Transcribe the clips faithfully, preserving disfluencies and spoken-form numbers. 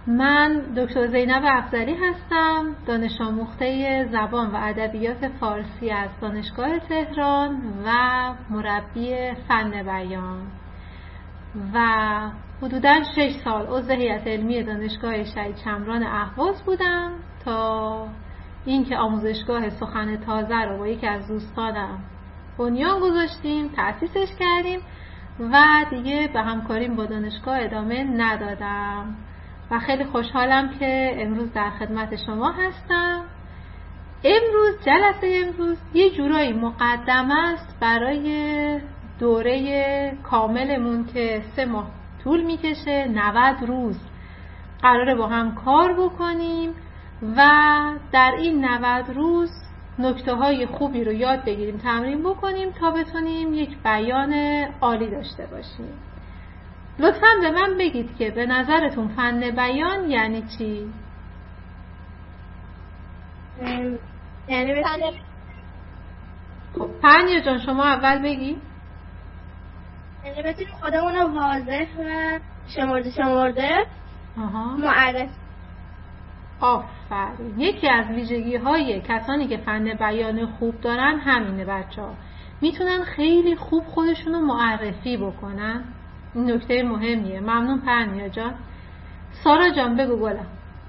من دکتر زینب افضلی هستم، دانش آموخته زبان و ادبیات فارسی از دانشگاه تهران و مربی فن بیان و حدوداً شش سال عضو هیئت علمی دانشگاه شهید شمران اهواز بودم تا اینکه آموزشگاه سخن تازه رو با یکی از دوستانم بنیان گذاشتیم، تأسیسش کردیم و دیگه به همکاریم با دانشگاه ادامه ندادم و خیلی خوشحالم که امروز در خدمت شما هستم. امروز جلسه امروز یه جورایی مقدمه است برای دوره کاملمون که سه ماه طول میکشه، نود روز قراره با هم کار بکنیم و در این نود روز نکته های خوبی رو یاد بگیریم، تمرین بکنیم تا بتونیم یک بیان عالی داشته باشیم. لطفاً به من بگید که به نظرتون فن بیان یعنی چی؟ یعنی فن خب پرنیا جان شما اول بگی. یعنی بتونیم خودمون رو واضح و شمرده شمرده معرفی. آفرین. یکی از ویژگی های کسانی که فن بیان خوب دارن همینه بچه ها، میتونن خیلی خوب خودشون رو معرفی بکنن. این نکته مهمیه. ممنون پرنیا جان. سارا جان بگو گلم.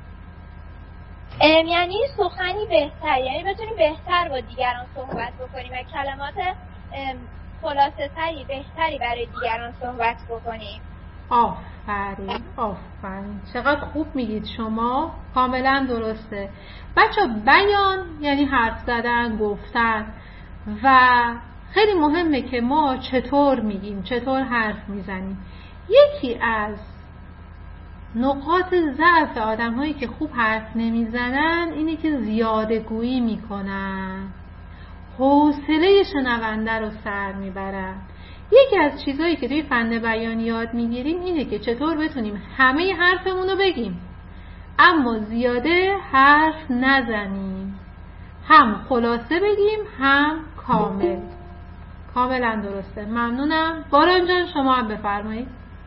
یعنی سخنی بهتر، یعنی بتونیم بهتر با دیگران صحبت بکنیم و کلمات خلاصه تری بهتری برای دیگران صحبت بکنیم. آفرین آفرین، چقدر خوب میگید شما، کاملا درسته بچه. بیان یعنی حرف زدن، گفتن و خیلی مهمه که ما چطور میگیم، چطور حرف میزنیم. یکی از نقاط ضعف آدم هایی که خوب حرف نمیزنن اینه که زیاده گویی میکنن، حوصله شنونده رو سر میبرن. یکی از چیزهایی که توی فن بیان یاد میگیریم اینه که چطور بتونیم همه حرفمون رو بگیم اما زیاده حرف نزنیم، هم خلاصه بگیم هم کامل. کاملا درسته. ممنونم. باران جان شما هم بفرمایید.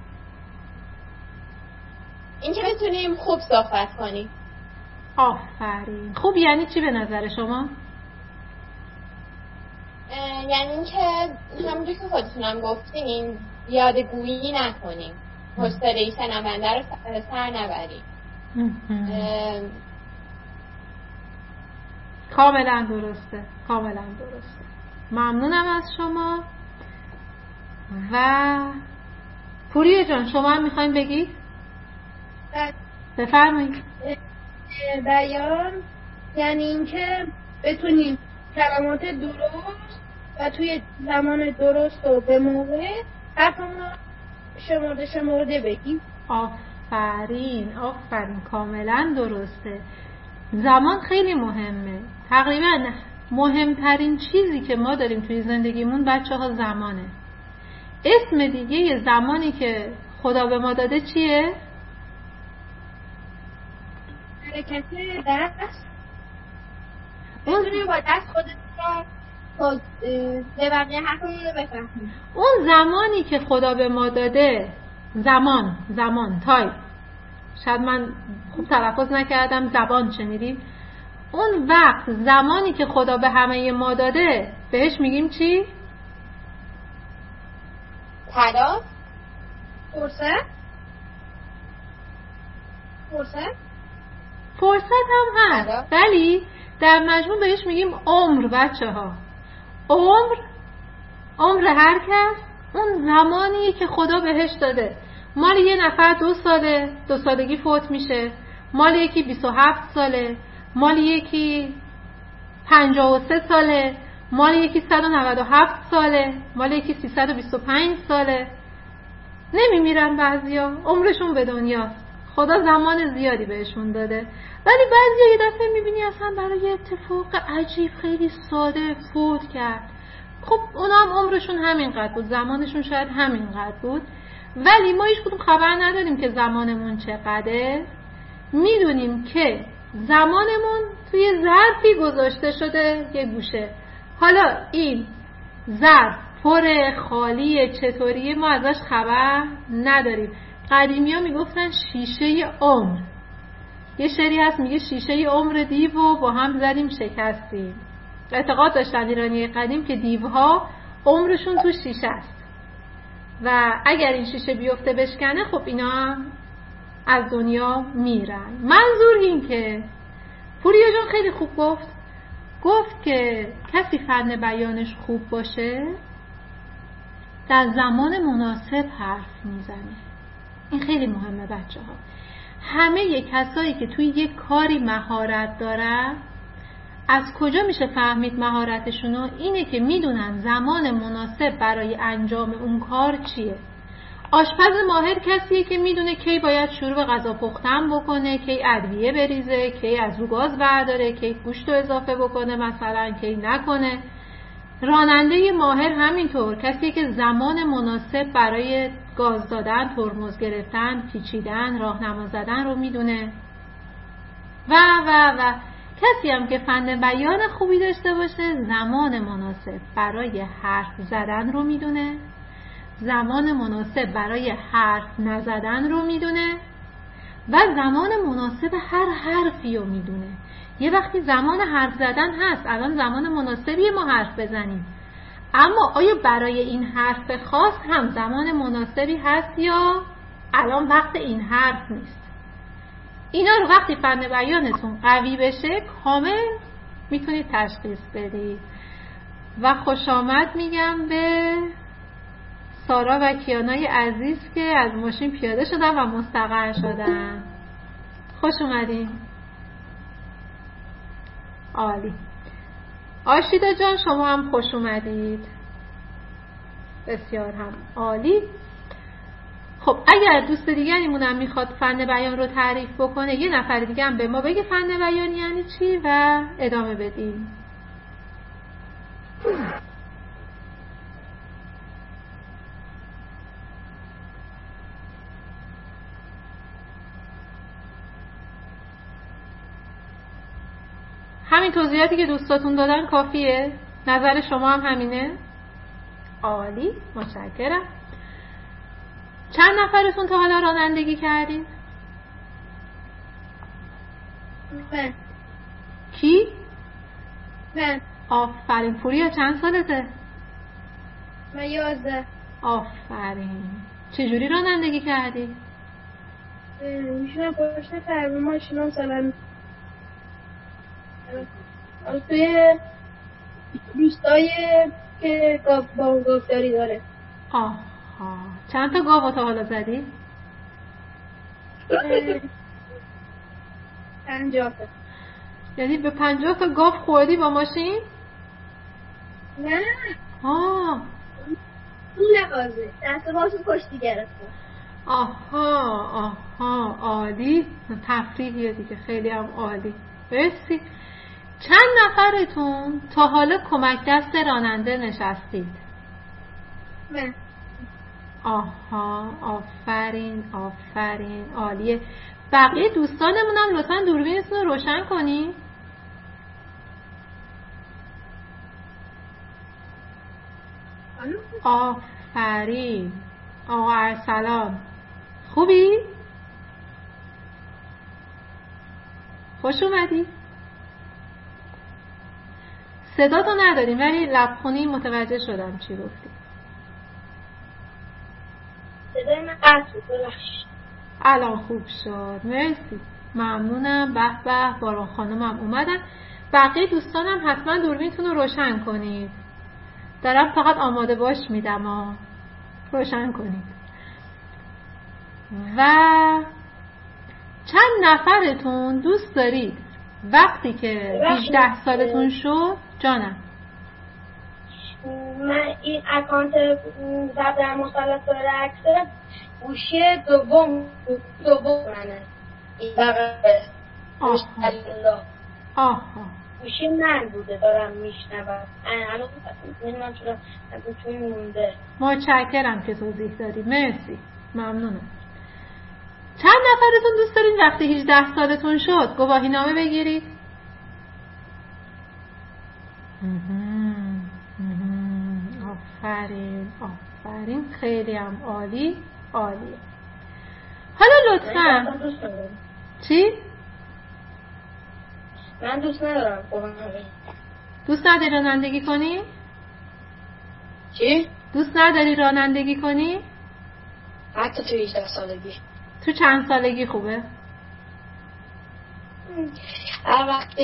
این که بتونیم خوب صحبت کنیم. آفرین. خوب یعنی چی به نظر شما؟ یعنی اینکه همونجور که خودتونم گفتین زیاده گویی نکنیم، حوصله شنونده رو سر نبریم. کاملا درسته. کاملا درسته. ممنونم از شما. و پوریا جان شما هم میخواین بگید؟ بفرمایید. بیان یعنی اینکه بتونیم کلمات درست و توی زمان درست و به موقع حرفمون رو شمرده شمرده بگیم. آفرین آفرین، کاملا درسته. زمان خیلی مهمه. تقریبا مهمترین چیزی که ما داریم توی زندگیمون بچه ها زمانه. اسم دیگه یه زمانی که خدا به ما داده چیه؟ حرکت دست. بتونیم با دست خودتون رو به بقیه حرفمون رو بفهمیم. اون زمانی که خدا به ما داده، زمان زمان تای شاید من خوب تلفظ نکردم، زبان شنیدیم. اون وقت زمانی که خدا به همه ما داده بهش میگیم چی؟ طلا. فرصت. فرصت. فرصت هم هست ولی در مجموع بهش میگیم عمر. بچه ها عمر، عمر هر کس اون زمانیه که خدا بهش داده. مال یه نفر دو ساله، دو سالگی فوت میشه، مال یکی بیست و هفت ساله، مال یکی پنجاه و سه ساله، مال یکی صد و نود و هفت ساله، مال یکی سیصد و بیست و پنج ساله. نمیمیرن بعضیا، عمرشون به دنیاست. خدا زمان زیادی بهشون داده ولی بعضیا یه دفعه میبینی اصلا برای یه اتفاق عجیب خیلی ساده فوت کرد. خب اونا هم عمرشون همینقدر بود، زمانشون شاید همینقدر بود ولی ما هیچ کدوم خبر نداریم که زمانمون چقدره. میدونیم که زمانمون توی ظرفی گذاشته شده یه گوشه. حالا این ظرف پر خالی چطوریه ما ازش خبر نداریم. قدیمی ها میگفتن شیشه عمر. یه شعری هست میگه شیشه عمر دیو و با هم زدیم شکستیم. اعتقاد داشتن ایرانی قدیم که دیوها عمرشون تو شیشه است و اگر این شیشه بیفته بشکنه خب اینا هم از دنیا میرن. منظور این که پوریا جان خیلی خوب گفت گفت که کسی فن بیانش خوب باشه در زمان مناسب حرف میزنه. این خیلی مهمه بچه ها. همه یک کسایی که توی یک کاری مهارت دارن، از کجا میشه فهمید مهارتشونو؟ اینه که میدونن زمان مناسب برای انجام اون کار چیه. آشپز ماهر کسیه که میدونه کی باید شروع به غذا پختن بکنه، کی ادویه بریزه، کی از رو گاز برداره، کی گوشت رو اضافه بکنه مثلا، کی نکنه. راننده ماهر همینطور کسیه که زمان مناسب برای گاز دادن، ترمز گرفتن، پیچیدن، راهنما زدن رو میدونه. و و و کسی هم که فن بیان خوبی داشته باشه زمان مناسب برای حرف زدن رو میدونه، زمان مناسب برای حرف نزدن رو میدونه و زمان مناسب هر حرفی رو میدونه. یه وقتی زمان حرف زدن هست، الان زمان مناسبیه ما حرف بزنیم، اما آیا برای این حرف خاص هم زمان مناسبی هست یا الان وقت این حرف نیست؟ اینا رو وقتی فن بیانتون قوی بشه کامل میتونید تشخیص بدید. و خوش آمد میگم به سارا و کیانای عزیز که از ماشین پیاده شدن و مستقر شدن. خوش اومدین. عالی. آشیدا جان شما هم خوش اومدید. بسیار هم عالی. خب اگر دوست دیگریمون هم میخواد فن بیان رو تعریف بکنه، یه نفر دیگه هم به ما بگه فن بیان یعنی چی و ادامه بدیم. همین توضیحاتی که دوستاتون دادن کافیه؟ نظر شما هم همینه؟ عالی، متشکرم. چند نفرتون تا حالا رانندگی کردین؟ من. کی؟ من. آفرین. پوریا چند سالته؟ من یازده. آفرین. چجوری رانندگی کردی؟ میشونم پشت فرمون ماشینم سالم توی روستای که گاو گاوداری داره. آها. چند تا گاو تا حالا زدی؟ پنجاه تا. یعنی به پنجاه تا گاو خوردی با ماشین؟ نه. آه. اون لحاظه. دست باشو پشتی گرفته. آها آها عالی. تفریحیه دیگه، خیلی هم عالی. برسی. چند نفرتون تا حالا کمک دست راننده نشستید؟ من. آها آفرین آفرین عالیه. بقیه دوستانمون هم لطفا دوربینتون رو روشن کنی. آفرین. آقا ارسلان خوبی؟ خوش اومدی؟ صدا تو نداریم ولی لبخونی متوجه شدم چی گفتی. صدای من قطع بود ببخشید. الان خوب شد. مرسی. ممنونم. به به. باران خانمم اومدن. بقیه دوستانم حتما دوربینتون رو روشن کنید. دارم فقط آماده باش میدم ها. روشن کنید. و چند نفرتون دوست دارید وقتی که هجده سالتون شد جانم؟ من این اکانت زب در مثلث اکثر گوشی دوم دوم منه. این بقیه آها آها گوشی من بوده دارم میشنوم. الان نمیدونم چرا توی مونده. متشکرم که توضیح دادی. مرسی. ممنونم. چند نفرتون دوست دارین وقتی هجده سالتون شد گواهی نامه بگیرید؟ آفرین آفرین. خیلی هم عالی عالیه. حالا لطفا چی؟ من دوست ندارم قرآن بخونم. دوست نداری رانندگی کنی؟ چی؟ دوست نداری رانندگی کنی؟ حتی تو هجده سالگی. تو چند سالگی خوبه؟ هر وقت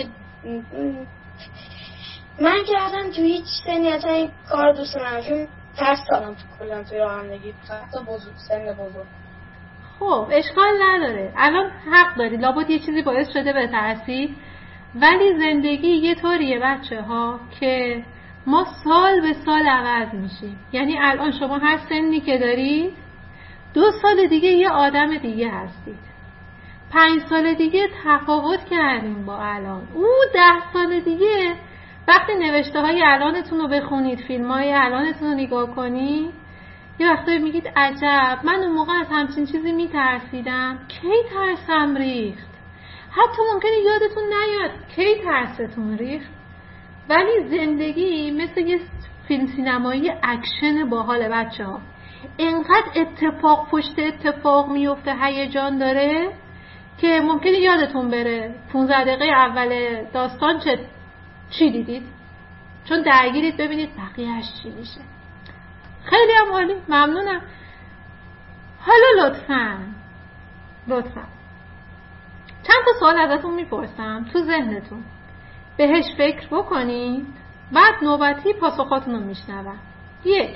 من که اصلا تو هیچ سنی اصلا این کار دوست ندارم، چون ترس دارم تو کلا توی رانندگی، حتی بزرگ سن بزرگ. خب اشکال نداره، الان حق داری، لابد یه چیزی باعث شده بترسی، ولی زندگی یه طوریه بچه ها که ما سال به سال عوض میشیم. یعنی الان شما هر سنی که دارید دو سال دیگه یه آدم دیگه هستید، پنج سال دیگه تفاوت کردیم با الان، او ده سال دیگه وقتی نوشته های الانتون رو بخونید، فیلم های الانتون رو نگاه کنید، یه وقتایی میگید عجب من اون موقع از همچین چیزی میترسیدم، کی ترسم ریخت. حتی ممکنه یادتون نیاد کی ترستون ریخت، ولی زندگی مثل یه فیلم سینمایی اکشن باحال بچه ها، اینقدر اتفاق پشت اتفاق میفته، هیجان داره که ممکنه یادتون بره پونزده دقیقه اول داستان چه چی دیدید، چون درگیرید ببینید بقیه‌اش چی میشه. خیلی هم عالی، ممنونم. حالا لطفاً لطفاً چند تا سوال ازتون میپرسم، تو ذهنتون بهش فکر بکنید، بعد نوبتی پاسخاتون رو میشنوم. یک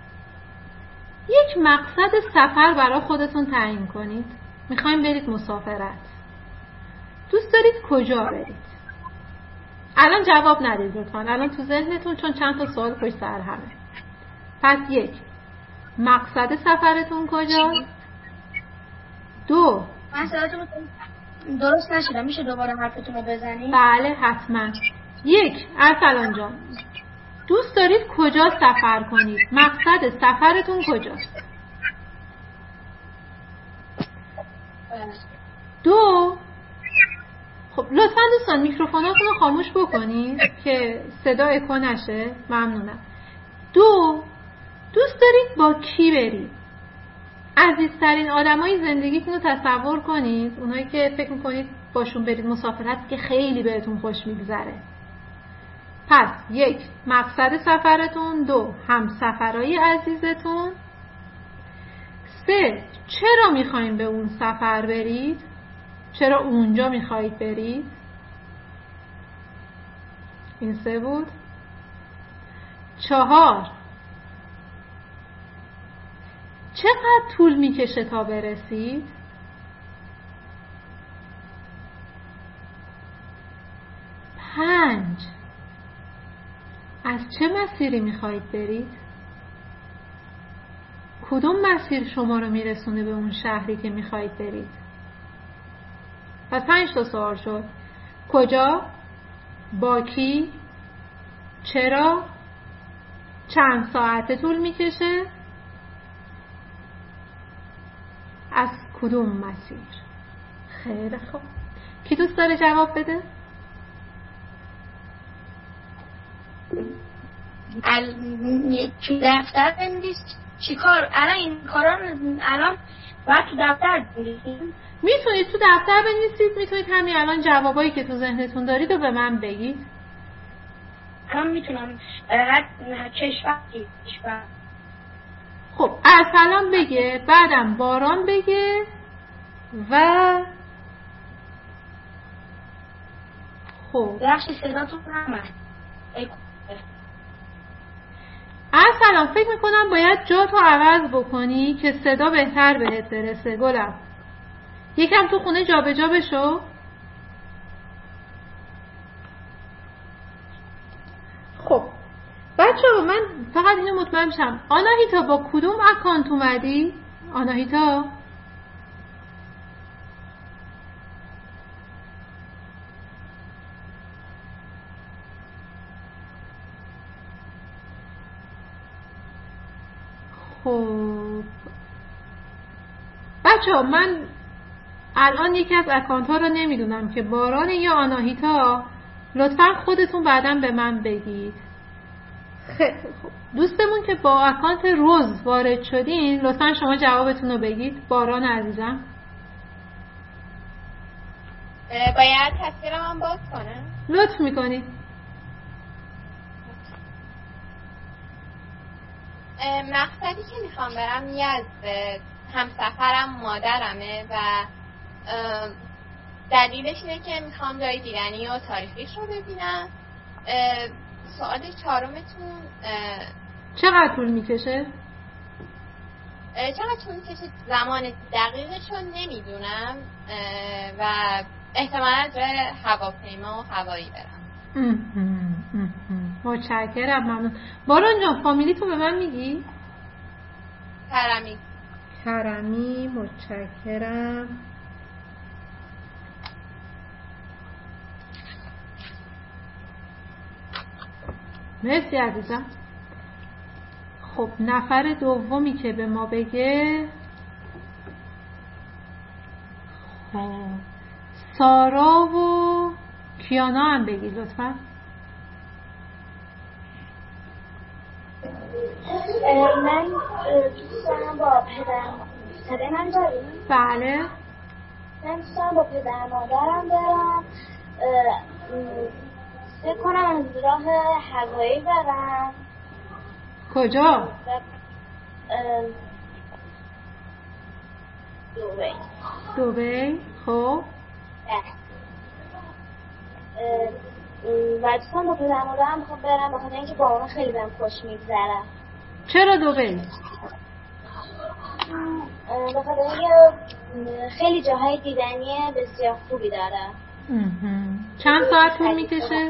یک مقصد سفر برای خودتون تعیین کنید. میخوایم برید مسافرت، دوست دارید کجا برید؟ الان جواب ندید لطفاً، الان تو ذهنتون، چون چند تا سوال پشت سر همه. پس یک، مقصد سفرتون کجاست؟ دو، من صداتون درست نشیدم، میشه دوباره حرفتون رو بزنید؟ بله حتما. یک، ارسلان جان دوست دارید کجا سفر کنید؟ مقصد سفرتون کجاست؟ دو، خب لطفا دوستان میکروفوناتون رو خاموش بکنید که صدا اکو نشه، ممنونم. دو، دوست دارید با کی برید؟ عزیزترین آدمای زندگیتون رو تصور کنید، اونایی که فکر میکنید باشون برید مسافرت که خیلی بهتون خوش میگذره. پس یک، مقصد سفرتون. دو، همسفرای عزیزتون. سه، چرا میخواین به اون سفر برید؟ چرا اونجا میخواید برید؟ این سه بود. چهار، چقدر طول میکشه تا برسید؟ پنج، از چه مسیری میخواید برید؟ کدوم مسیر شما رو میرسونه به اون شهری که میخواید برید؟ پس پنج تا سوال شد. کجا؟ با کی؟ چرا؟ چند ساعته طول میکشه؟ از کدوم مسیر؟ خیلی خوب، کی دوست داره جواب بده؟ تو دفتر بنویس چی کار؟ الان این کارا الان باید تو دفتر بنویسیم؟ میتونید تو دفتر بنویسید، میتونید همین الان جوابایی که تو ذهنتون دارید رو به من بگید. الان میتونم هر کشور کشور خب ارسلان بگه، بعدم باران بگه و خب بخشی صداتون همه. ارسلان فکر میکنم باید جا تو عوض بکنی که صدا بهتر بهت برسه. گلم یکم تو خونه جا به جا بشو. خب بچه ها من فقط اینو مطمئن شم، آناهیتا با کدوم اکانت اومدی؟ آناهیتا خب بچه ها من الان یکی از اکانت ها رو نمیدونم که باران یا آناهیتا، لطفا خودتون بعداً به من بگید. خیلی خوب دوستمون که با اکانت روز وارد شدین لطفا شما جوابتون رو بگید. باران عزیزم. باید تصویرم هم باز کنم؟ لطف میکنی. مقصدی که میخوام برم یزد، همسفرم مادرمه و دلیلش اینه که میخوام جای دیدنی و تاریخیش رو ببینم. سوال چهارمتون چقدر طول میکشه؟ چقدر طول میکشه زمان دقیقش رو نمیدونم و احتمالا جای هواپیما و هوایی برم. متشکرم، ممنون. باران جان فامیلی تو به من میگی؟ کرمی. کرمی، متشکرم. مرسی عزیزم. خب نفر دومی که به ما بگه خب سارا و کیانا هم بگی لطفا. من دوست دارم با پدر صدای من داریم؟ بله. من دوست دارم با پدر مادرم برم، فکر کنم از راه هوایی برم. کجا؟ دوبی. دوبی. خب و دوستان با پدر مادرم میخوام برم بخاطر اینکه با اون خیلی بهم خوش میگذره. چرا دوبی؟ بخاطر اینکه خیلی جاهای دیدنی بسیار خوبی داره. چند ساعت طول میکشه؟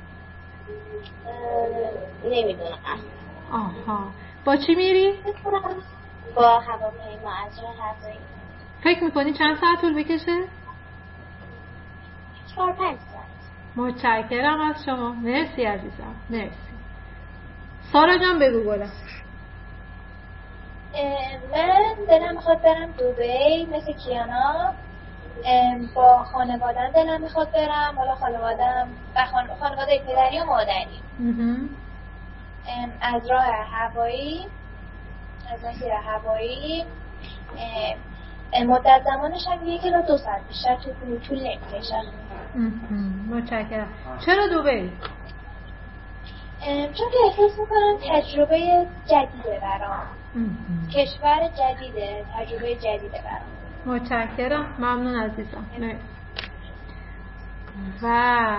نمیدونم. آها. با چی میری؟ با هواپیما از راه هوایی. فکر میکنی چند ساعت طول بکشه؟ چهار پنج ساعت. متشکرم از شما. مرسی عزیزم. مرسی. سارا جان بگو گلم. من دلم میخواد برم دوبی مثل کیانا، با خانوادم دلم میخواد برم، حالا خانوادم و خانواده پدری و مادری. از راه هوایی از مسیر هوایی مدت زمانش هم یک الی دو ساعت بیشتر طول طول نمیکشه. متشکرم. چرا دوبی؟ چون که احساس میکنم تجربه جدیده برام. کشور جدیده، تجربه جدیده برام. متشکرم، ممنون عزیزم. مرسی. و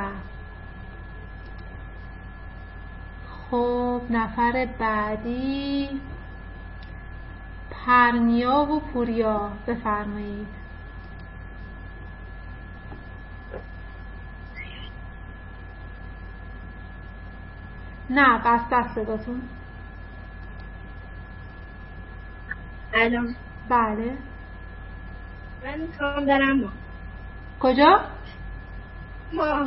خب نفر بعدی پرنیا و پوریا، بفرمایید. نه بس بس صداتون. الان بله. من میخوام برم ما. کجا؟ ما.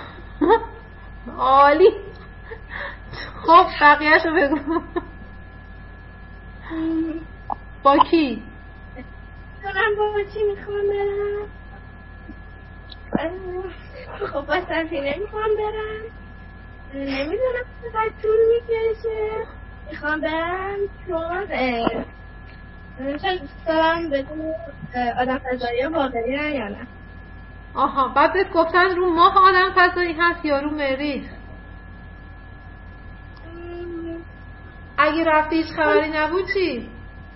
عالی. خب بقیه‌شو بگو. با کی؟ من با چی میخوام برم؟ خب با سفینه میخوام برم. نمیدونم چقدر طول میکشه. میخوام برم چون چون دوست دارم بدون آدم فضایی واقعی هم یا نه. آها، بعد بهت گفتن رو ماه آدم فضایی هست یا رو مریخ؟ اگه رفتی هیچ خبری نبود چی؟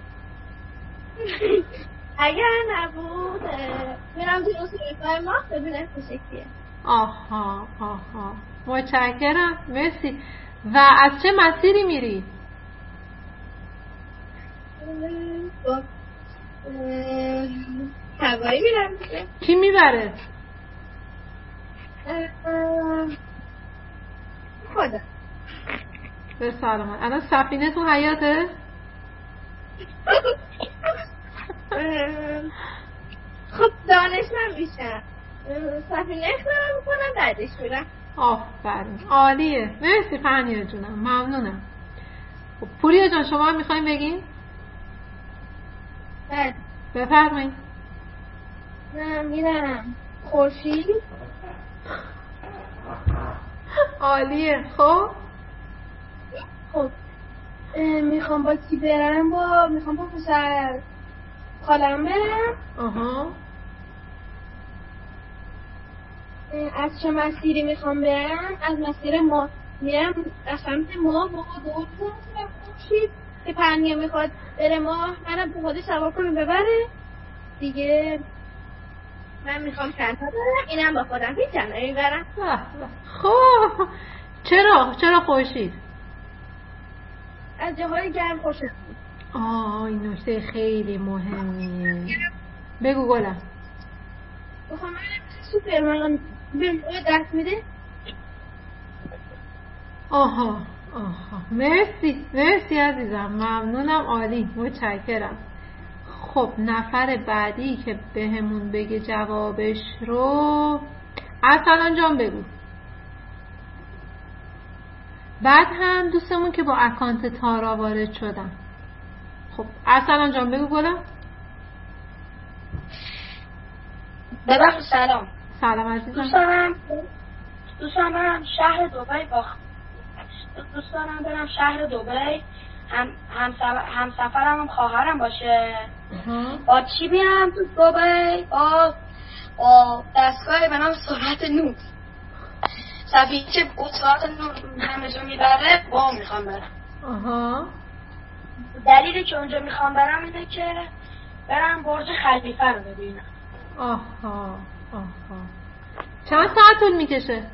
اگر نبود میرم توی اصولیفای ماه ببینم چه شکلیه. آها آها، متشکرم، مرسی. و از چه مسیری میری؟ با هوایی میرم. کی میبره؟ خدا. به سلامت. الان سفینه تو حیاته؟ خب دانشمند میشم، سفینه اختراع میکنم بعدش میرم. آفرین، عالیه. مرسی پرنیا جونم، ممنونم. خب پوریا جان شما هم میخوایم بگین؟ بله بفرمایید. نه میرم خورشید. عالیه. خب خب میخوام با کی برم؟ با میخوام با پسر خالم برم. آها. از چه مسیری میخوام برم؟ از مسیر ما میرم از سمت ما با دور خورشید که پرنیا میخواد بره ماه منم به خودش سوار کنه ببره دیگه. من میخوام چند تا برم اینم با خودم هیچ جمعه میبرم. خب چرا؟ چرا خورشید؟ از جاهای گرم خوشم. آه این نکته خیلی مهمیه. بگو گلم. بخوام من سوپرمن به دست میده. آها آها مرسی مرسی عزیزم، ممنونم، عالی، متشکرم. خب نفر بعدی که بهمون بگه جوابش رو ارسلان جان بگو. بعد هم دوستمون که با اکانت تارا وارد شدن. خب ارسلان جان بگو گلم. ببخشید سلام. سلام عزیزم. دوست دارم دوست دارم برم شهر دبی با دوست دارم برم شهر دبی هم هم هم سفرم هم خواهرم باشه. با چی بیام تو دبی؟ با با دستگاه به نام سرعت نور. سفینه که سرعت نور همه جا میبره با میخوام برم. آها. دلیلی که اونجا میخوام برم اینه که برم برج خلیفه رو ببینم. آها آها. چند ساعت طول میکشه؟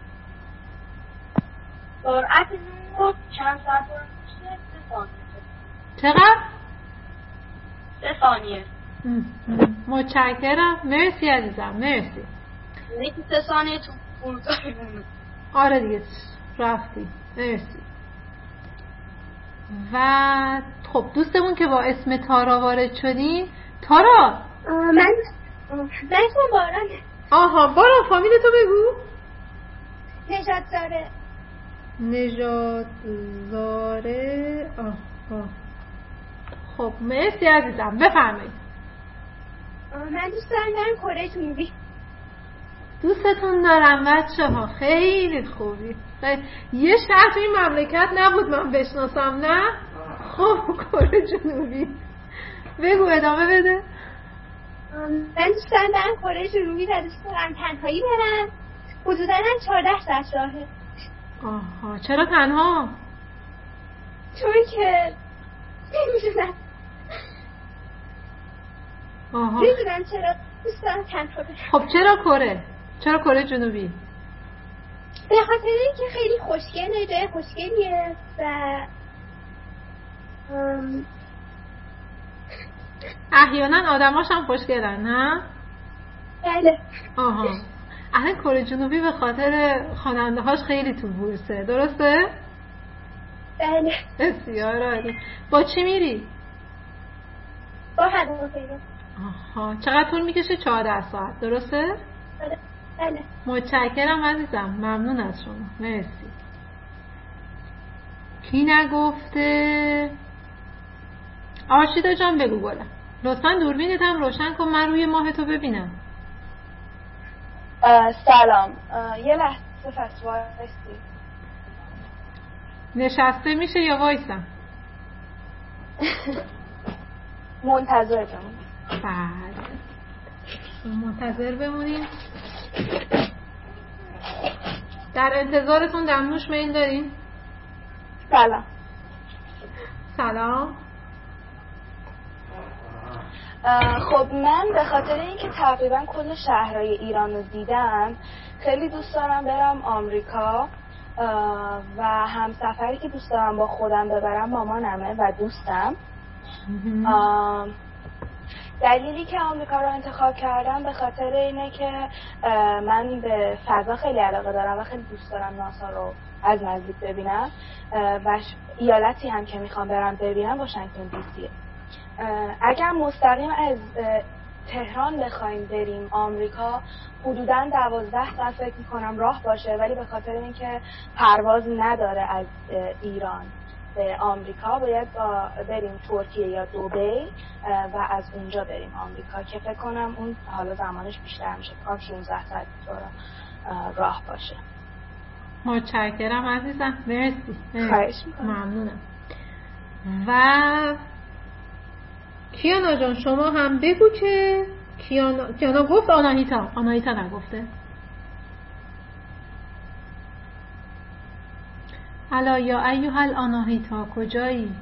سرعت نور چند ساعت طول میکشه؟ سه ثانیه. چقدر؟ سه ثانیه. متشکرم، مرسی عزیزم، مرسی. یکی سه ثانیه تو فرودگاه میمونه. آره دیگه رفتی، مرسی. و خب دوستمون که با اسم تارا وارد شدی. تارا من من اسم بارانه. آها باران، فامیل تو بگو. نجات زاره. نجات زاره. آها خب مرسی عزیزم، بفرمایید. من دوست دارم برم کره جنوبی. دوستتون دارم بچه ها، خیلی خوبی. خیلی. یه شهر توی مملکت نبود من بشناسم نه؟ خب کره جنوبی بگو ادامه بده. من دوست دارم برم کره جنوبی و دوست دارم تنهایی برم. حدودا هم چهارده ساعت راهه. آها چرا تنها؟ چون که نمیدونم آها نمیدونم چرا دوست دارم تنها برم. خب چرا کره؟ چرا کره جنوبی؟ به خاطر اینکه خیلی خوشگله، جای خوشگلیه و ام... احیانا آدماش هم خوشگلن نه؟ بله. آها اهل کره جنوبی به خاطر خواننده هاش خیلی تو بورسه، درسته؟ بله. بسیار عالی. با چی میری؟ با هواپیما. آها چقدر طول میکشه؟ چهارده ساعت، درسته؟ بله. متشکرم عزیزم، ممنون از شما، مرسی. کی نگفته؟ آرشیدا جان بگو گلم. لطفا دوربینت هم روشن کن من روی ماه تو ببینم. سلام. یه لحظه پس وایسی. نشسته میشه یا وایسم؟ منتظر بمون. بله منتظر بمونیم. در انتظارتون دمنوش میل دارین؟ سلام. سلام. خب من به خاطر اینکه تقریبا کل شهرهای ایران رو دیدم خیلی دوست دارم برم آمریکا و همسفری که دوست دارم با خودم ببرم مامانمه و دوستم. دلیلی که آمریکا رو انتخاب کردم به خاطر اینه که من به فضا خیلی علاقه دارم و خیلی دوست دارم ناسا رو از نزدیک ببینم و ایالتی هم که میخوام برم ببینم واشنگتن دی سیه. اگر مستقیم از تهران بخوایم بریم آمریکا حدوداً دوازده ساعت فکر میکنم راه باشه، ولی به خاطر اینکه پرواز نداره از ایران به آمریکا باید با بریم ترکیه یا دبی و از اونجا بریم آمریکا که فکر کنم اون حالا زمانش بیشتر میشه، فکر کنم شانزده ساعت راه باشه. متشکرم عزیزم، مرسی. خواهش میکنم. ممنونم. و کیانا جان شما هم بگو که کیانا, کیانا گفت آناهیتا آناهیتا نگفته. الا یا ایها الاناهیتا کجایی؟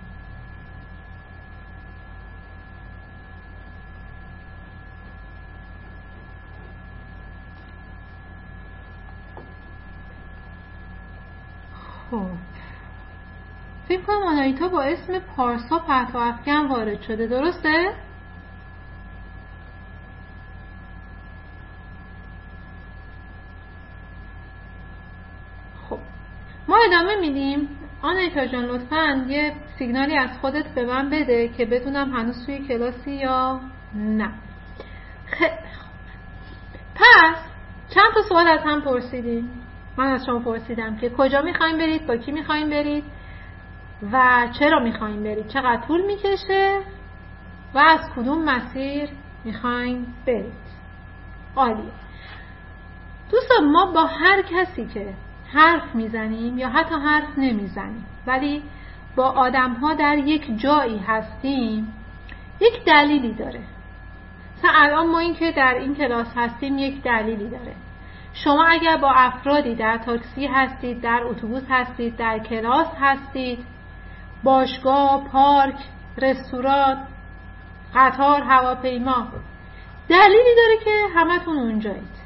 خب فکر کنم آناهیتا با اسم پارسا پرتو افکن وارد شده، درسته؟ خب ما ادامه میدیم. آناهیتا جان لطفاً یه سیگنالی از خودت به من بده که بدونم هنوز توی کلاسی یا نه. خیلی خوب. پس چند تا سوال از هم پرسیدیم. من از شما پرسیدم که کجا میخواین برید، با کی میخواین برید و چرا میخواین برید، چقدر طول میکشه و از کدوم مسیر میخواین برید. عالیه. دوستان ما با هر کسی که حرف میزنیم یا حتی حرف نمیزنیم ولی با آدم ها در یک جایی هستیم یک دلیلی داره. مثلا الان ما این که در این کلاس هستیم یک دلیلی داره. شما اگر با افرادی در تاکسی هستید، در اتوبوس هستید، در کلاس هستید، باشگاه، پارک، رستوران، قطار، هواپیما، دلیلی داره که همتون اونجایید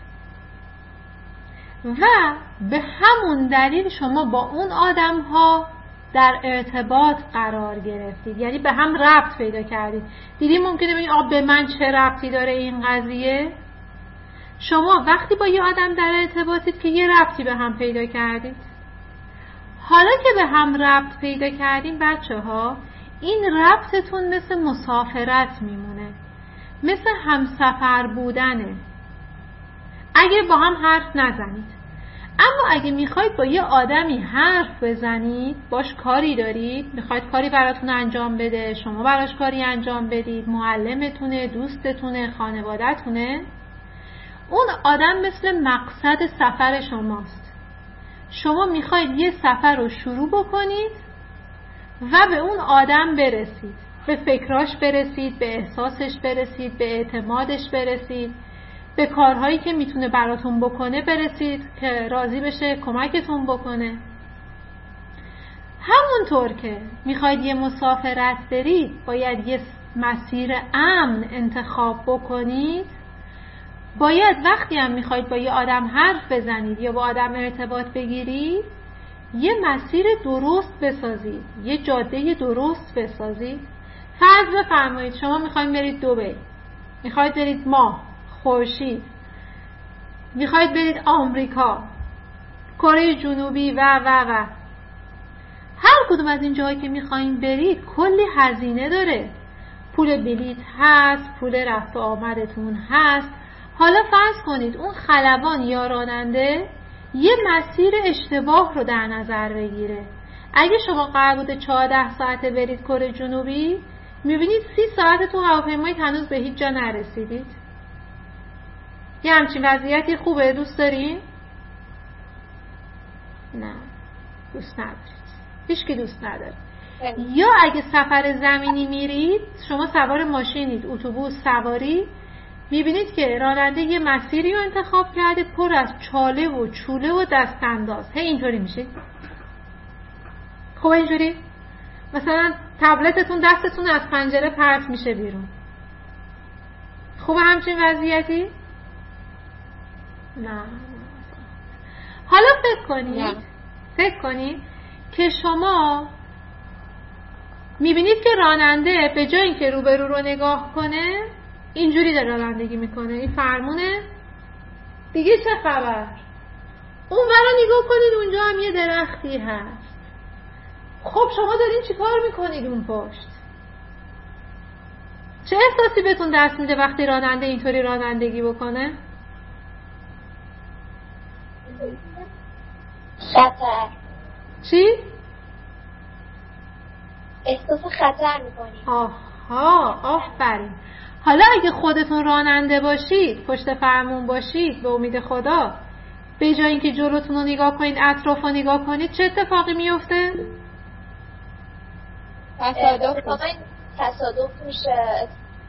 و به همون دلیل شما با اون آدم ها در ارتباط قرار گرفتید، یعنی به هم ربط پیدا کردید. دیدی ممکنه بگید آب به من چه ربطی داره این قضیه؟ شما وقتی با یه آدم در ارتباطید که یه ربطی به هم پیدا کردید. حالا که به هم ربط پیدا کردین بچه ها، این ربطتون مثل مسافرت میمونه، مثل همسفر بودنه. اگه با هم حرف نزنید، اما اگه میخواید با یه آدمی حرف بزنید، باش کاری دارید، میخواید کاری براتون انجام بده، شما براش کاری انجام بدید، معلمتونه، دوستتونه، خانواده‌تونه، اون آدم مثل مقصد سفر شماست. شما میخواید یه سفر رو شروع بکنید و به اون آدم برسید، به فکراش برسید، به احساسش برسید، به اعتمادش برسید، به کارهایی که میتونه براتون بکنه برسید که راضی بشه کمکتون بکنه. همونطور که میخواید یه مسافرت برید، باید یه مسیر امن انتخاب بکنید. باید وقتی هم میخواید با یه آدم حرف بزنید یا با آدم ارتباط بگیرید، یه مسیر درست بسازید، یه جاده درست بسازید. فرض بفرمایید شما میخواید برید دبی، میخواید برید ماه، خورشید، میخواید برید آمریکا، کره جنوبی و و و هر کدوم از این جاهایی که میخواید برید کلی هزینه داره. پول بلیط هست، پول رفت و آمدتون هست. حالا فرض کنید اون خلبان یا راننده یه مسیر اشتباه رو در نظر بگیره. اگه شما قرار بوده چهارده ساعته برید کره جنوبی، میبینید سی ساعت تو هواپیمایید هنوز به هیچ جا نرسیدید. یه همچین وضعیتی خوبه؟ دوست دارین؟ نه، دوست ندارید. هیچکی دوست نداره. یا اگه سفر زمینی میرید، شما سوار ماشینید، اتوبوس سواری، میبینید که راننده یه مسیری رو انتخاب کرده پر از چاله و چوله و دست انداز. هی اینطوری میشید؟ خوبه اینجوری؟ مثلا تبلتتون دستتون از پنجره پرت میشه بیرون. خوبه همچین وضعیتی؟ نه. حالا فکر کنید فکر کنید که شما میبینید که راننده به جای اینکه روبرو رو نگاه کنه اینجوری داره رانندگی میکنه، این فرمونه دیگه چه خبر؟ اون برا نگاه کنید اونجا هم یه درختی هست. خب شما دارین چی کار میکنید اون پشت؟ چه احساسی بهتون دست میده وقتی راننده اینطوری رانندگی بکنه؟ خطر. چی؟ احساس خطر میکنید. آها، آفرین. حالا اگه خودتون راننده باشید، پشت فرمون باشید، به امید خدا، به جای اینکه جلوتون رو نگاه کنید، اطراف رو نگاه کنید، چه اتفاقی میفته؟ تصادف تصادف میشه.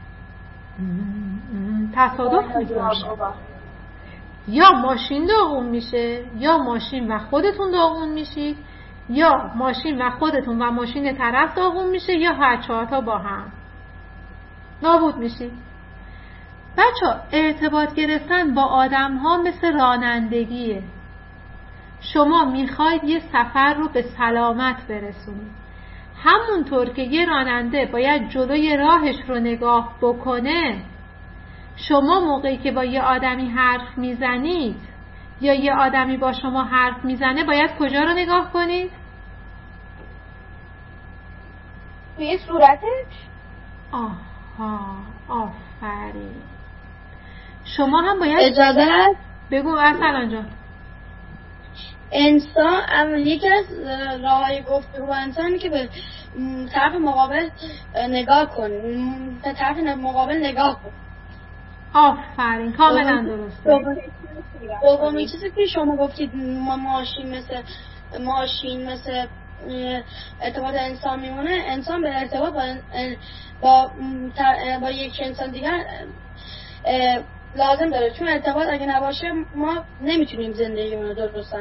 تصادف میشه. یا ماشین داغون میشه، یا ماشین و خودتون داغون میشید، یا ماشین و خودتون و ماشین طرف داغون میشه یا هر چهار تا با هم نابود میشید. بچه ارتباط گرفتن با آدم ها مثل رانندگیه. شما میخواید یه سفر رو به سلامت برسونید. همونطور که یه راننده باید جلوی راهش رو نگاه بکنه، شما موقعی که با یه آدمی حرف میزنید یا یه آدمی با شما حرف میزنه باید کجا رو نگاه کنید؟ توی صورتش؟ آها، آفرین. شما هم باید اجازه هست؟ بگو ارسلان جان. انسان یکی از راههای گفتگو با انسانی که به طرف مقابل نگاه کن، به طرف مقابل نگاه کن. آفرین، کاملا درسته. دومی چیزی که شما گفتید ماشین مثل ماشین مثل ارتباط انسان میمونه، انسان به ارتباط با با, با یک انسان دیگر لازم داره، چون ارتباط اگه نباشه ما نمیتونیم زندگیمون رو درست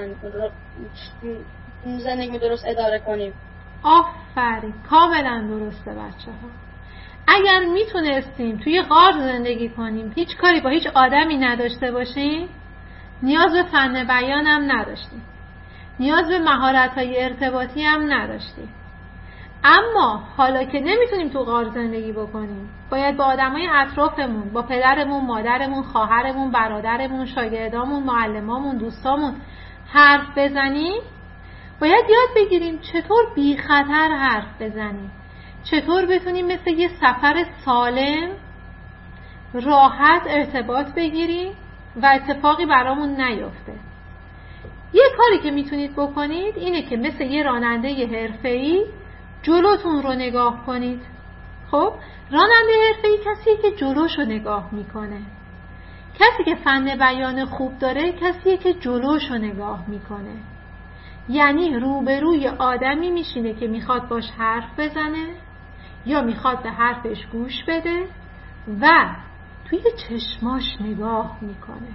زندگی درست اداره کنیم. آفرین، کاملا درسته بچه ها. اگر میتونستیم توی غار زندگی کنیم، هیچ کاری با هیچ آدمی نداشته باشیم، نیاز به فن بیان هم نداشتیم، نیاز به مهارت‌های ارتباطی هم نداشتیم. اما حالا که نمیتونیم تو غار زندگی بکنیم، باید با آدمای اطرافمون، با پدرمون، مادرمون، خواهرمون، برادرمون، شاگردامون، معلمامون، دوستامون حرف بزنیم. باید یاد بگیریم چطور بی خطر حرف بزنیم، چطور بتونیم مثل یه سفر سالم راحت ارتباط بگیریم و اتفاقی برامون نیفته. یه کاری که میتونید بکنید اینه که مثل یه راننده حرفه‌ای جلوتون رو نگاه کنید. خب راننده حرفه‌ای کسیه که جلوش رو نگاه میکنه. کسی که فن بیان خوب داره کسیه که جلوش رو نگاه میکنه. یعنی روبروی آدمی میشینه که میخواد باش حرف بزنه یا میخواد به حرفش گوش بده و توی چشماش نگاه میکنه.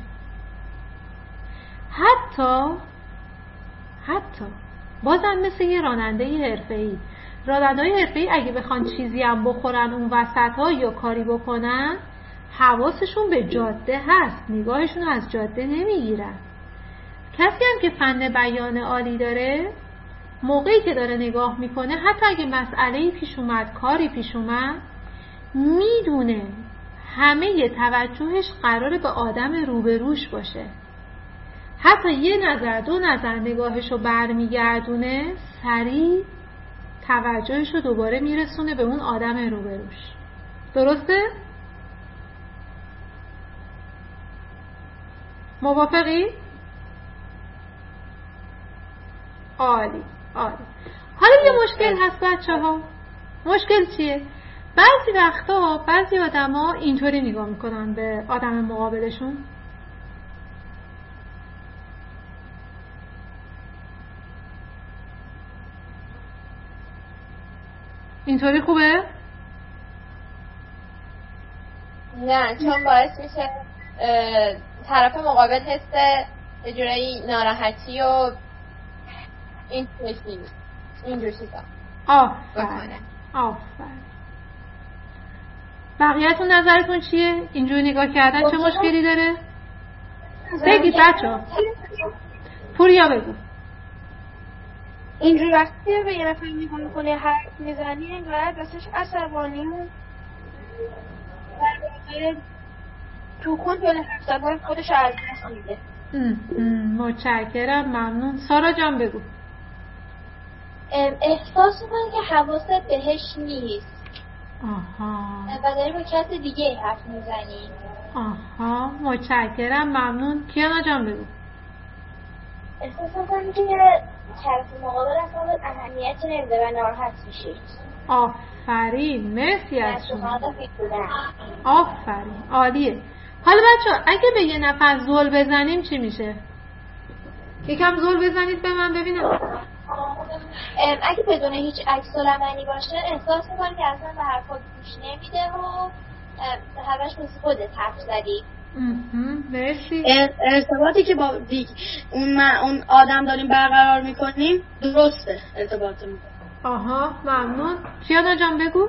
حتی حتی بازم مثل یه راننده حرفه‌ای، راننده‌های حرفه‌ای اگه بخوان چیزی هم بخورن اون وسط‌ها یا کاری بکنن، حواسشون به جاده هست، نگاهشون رو از جاده نمیگیرن. کسی هم که فن بیان عالی داره، موقعی که داره نگاه میکنه، حتی اگه مسئله‌ای پیش اومد، کاری پیش اومد، میدونه همه توجهش قراره به آدم روبروش باشه. حتی یه نظر دو نظر نگاهشو برمیگردونه، سریع توجهشو دوباره میرسونه به اون آدم روبروش. درسته؟ موافقی؟ عالی عالی. حالا یه مشکل هست بچه ها. مشکل چیه؟ بعضی وقتا بعضی آدم ها اینطوری نگاه میکنن به آدم مقابلشون. اینطوری خوبه؟ نه، چون باعث میشه طرف مقابل حس یه جورایی ناراحتی و این چیزی اینجور چیزا. آفرین آفرین. بقیه‌تون نظرتون چیه؟ اینجوری نگاه کردن چه مشکلی داره؟ بگید بچه‌ها. پوریا بگو. اینجور وقتی به یه نفر نگاه می‌کنی حرف میزنی انگار دستش عصبانی و در واقع تو کنترل حرف زدن خودش از دست میده. متشکرم، ممنون. سارا جان بگو. احساس می‌کنی که حواست بهش نیست. آها. و داری با کس دیگه حرف میزنی. آها، متشکرم، ممنون. کیانا جان بگو. احساس می‌کنی که طرف مقابل اصلا اهمیتی نمیده و ناراحت میشی. آفرین، مرسی از شما. آفرین، عالیه. حالا بچه اگه به یه نفر زل بزنیم چی میشه؟ یکم زل بزنید به من ببینم. اگه بدون هیچ عکس العملی باشه احساس می‌کنی که اصلا به حرفات گوش نمیده و همش مثل خودت حرف زدی. مرسی. ارتباطی که با اون اون آدم داریم برقرار میکنیم درسته ارتباط میکنیم. آها ممنون. کیانا جان بگو.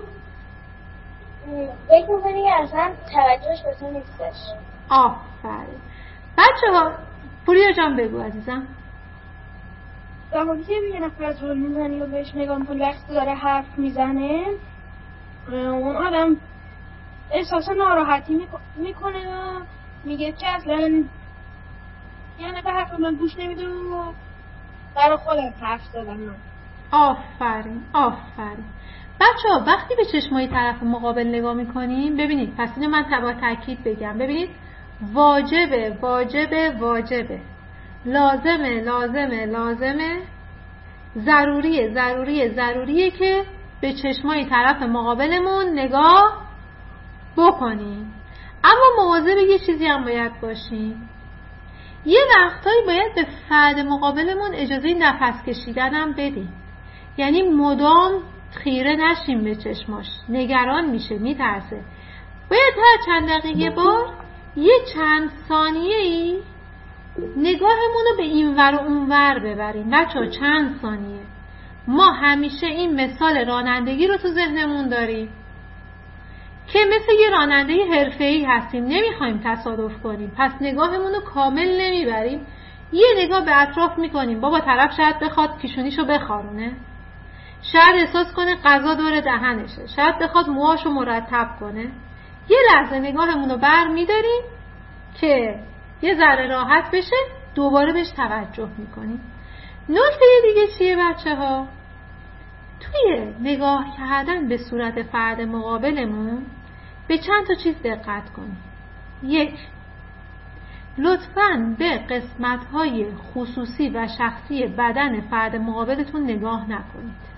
فکر میکنی که اصلا توجهش به تو نیستش. آفرین. بچه ها پوریا جان بگو عزیزم. زمانی که یه نفر طول میزنی و بهش نگاه میکنی وقتی داره حرف میزنه اون آدم احساس ناراحتی میکنه و میگه که اصلا یعنی به حرف من گوش نمیده و برای خودم حرف زدم. آفرین آفرین. بچه ها وقتی به چشمای طرف مقابل نگاه میکنیم ببینید، پس اینو من با تاکید بگم، ببینید واجبه واجبه واجبه، لازمه لازمه لازمه، ضروریه ضروریه ضروریه که به چشمای طرف مقابلمون نگاه بکنیم. اما مواظب یه چیزی هم باید باشیم، یه وقتایی باید به فرد مقابلمون اجازه نفس کشیدن هم بدیم. یعنی مدام خیره نشیم به چشماش، نگران میشه، میترسه. باید هر چند دقیقه بار یه چند ثانیه‌ای نگاهمون رو به این ور و اون ور ببریم. بچه‌ها چند ثانیه. ما همیشه این مثال رانندگی رو تو ذهنمون داریم که مثل یه راننده حرفه‌ای هستیم، نمیخوایم تصادف کنیم، پس نگاهمون رو کامل نمیبریم، یه نگاه به اطراف میکنیم. بابا طرف شاید بخواد پیشونیشو بخارونه، شاید احساس کنه غذا دور دهنشه، شاید بخواد موهاشو مرتب کنه. یه لحظه نگاهمون رو بر میداریم که یه ذره راحت بشه، دوباره بهش توجه میکنیم. نکته دیگه چیه بچه ها؟ توی نگاه کردن به صورت فرد مقابلمون به چند تا چیز دقت کنید. یک، لطفاً به قسمت‌های خصوصی و شخصی بدن فرد مقابلتون نگاه نکنید.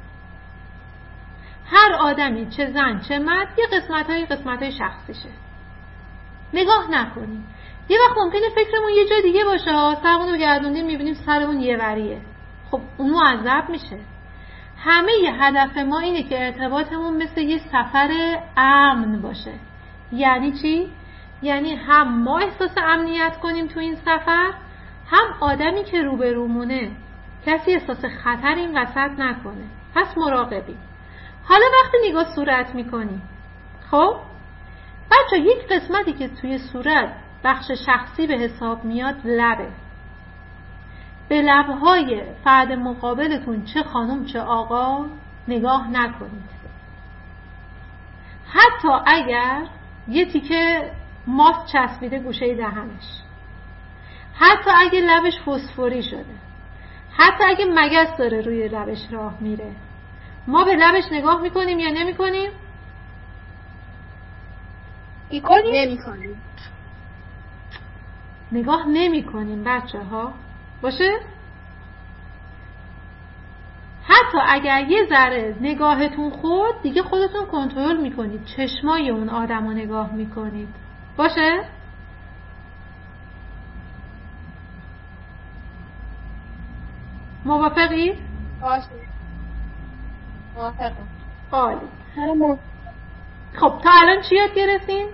هر آدمی چه زن چه مرد یه قسمت‌های قسمت‌های شخصیشه، نگاه نکنید. یه وقت ممکنه فکرمون یه جای دیگه باشه ها، سرمون رو گردوندیم میبینیم سرمون یه وریه، خب اون معذب میشه. همه ی هدف ما اینه که ارتباطمون مثل یه سفر امن باشه. یعنی چی؟ یعنی هم ما احساس امنیت کنیم تو این سفر، هم آدمی که روبرومونه کسی احساس خطر این وسط نکنه. پس مراقبیم. حالا وقتی نگاه صورت میکنیم، خب بچه یک قسمتی که توی صورت بخش شخصی به حساب میاد لبه. به لبهای فرد مقابلتون چه خانم چه آقا نگاه نکنید، حتی اگر یه تیکه ماست چسبیده گوشه دهنش، حتی اگه لبش فسفوری شده، حتی اگه مگس داره روی لبش راه میره، ما به لبش نگاه میکنیم یا نمیکنیم؟ میکنیم؟ نمیکنیم. نگاه نمیکنیم بچه ها، باشه؟ حتی اگر یه ذره نگاهتون خورد دیگه خودتون کنترل میکنید، چشمای اون آدم رو نگاه میکنید، باشه؟ موافقی؟ باشه. موافقم. عالی. خب تا الان چی یاد گرفتین؟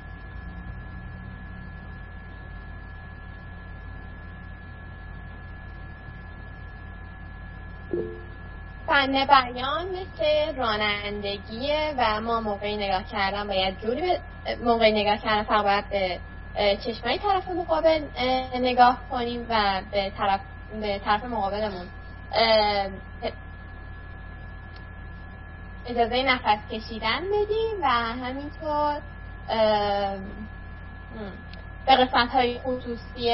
فن بیان مثل رانندگیه و ما موقعی نگاه کردن باید جوری به موقعی نگاه کردن فقط باید به چشمای طرف مقابل نگاه کنیم و به طرف به طرف مقابلمون اجازه نفس کشیدن بدیم و همینطور به قسمت‌های خصوصی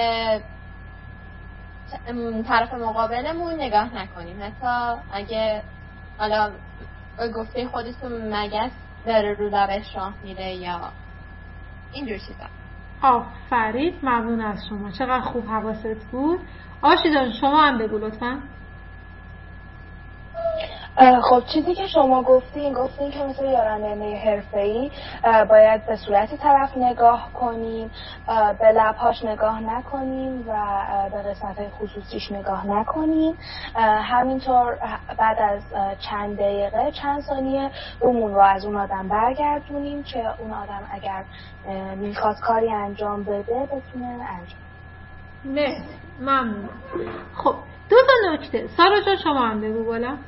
طرف مقابلمون نگاه نکنیم. حتی اگه حالا گفته خودتون مگس داره رو لبش راه میره یا اینجور چیزا. آفرین، ممنون از شما، چقدر خوب حواست بود. آشی جان شما هم بگو لطفا. خب چیزی که شما گفتین گفتین که مثل یارانه حرفه‌ای باید به صورت طرف نگاه کنیم، به لب‌هاش نگاه نکنیم و به قسمت‌های خصوصیش نگاه نکنیم. همینطور بعد از چند دقیقه چند ثانیه رومون رو از اون آدم برگردونیم که اون آدم اگر میخواد کاری انجام بده بتونه انجام. نه ممنون. خب دو تا نکته سارا جان شما هم بگو بالا.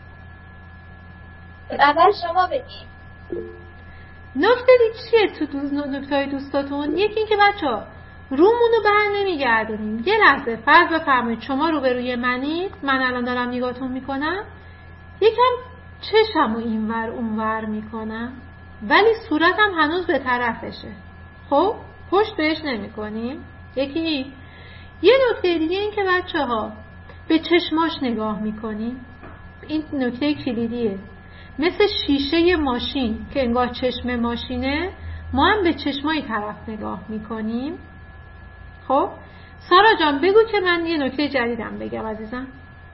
اول شما بگید. نکته دیگه چیه تو دوز نکته‌های دوستاتون؟ یکی این که بچه‌ها رومونو بر نمیگردونیم. یه لحظه فرض بفرمایید شما روبروی منید، من الان دارم نگاهتون میکنم، یکم چشمو اینور اونور میکنم ولی صورتم هنوز به طرفشه. خب پشت بهش نمیکنیم. یکی یه نکته دیگه این که بچه‌ها به چشماش نگاه میکنیم. این نکته کلیدیه. مثل شیشه ماشین که انگار چشم ماشینه، ما هم به چشمای طرف نگاه میکنیم. خب سارا جان بگو که من یه نکته جدیدم بگم عزیزم.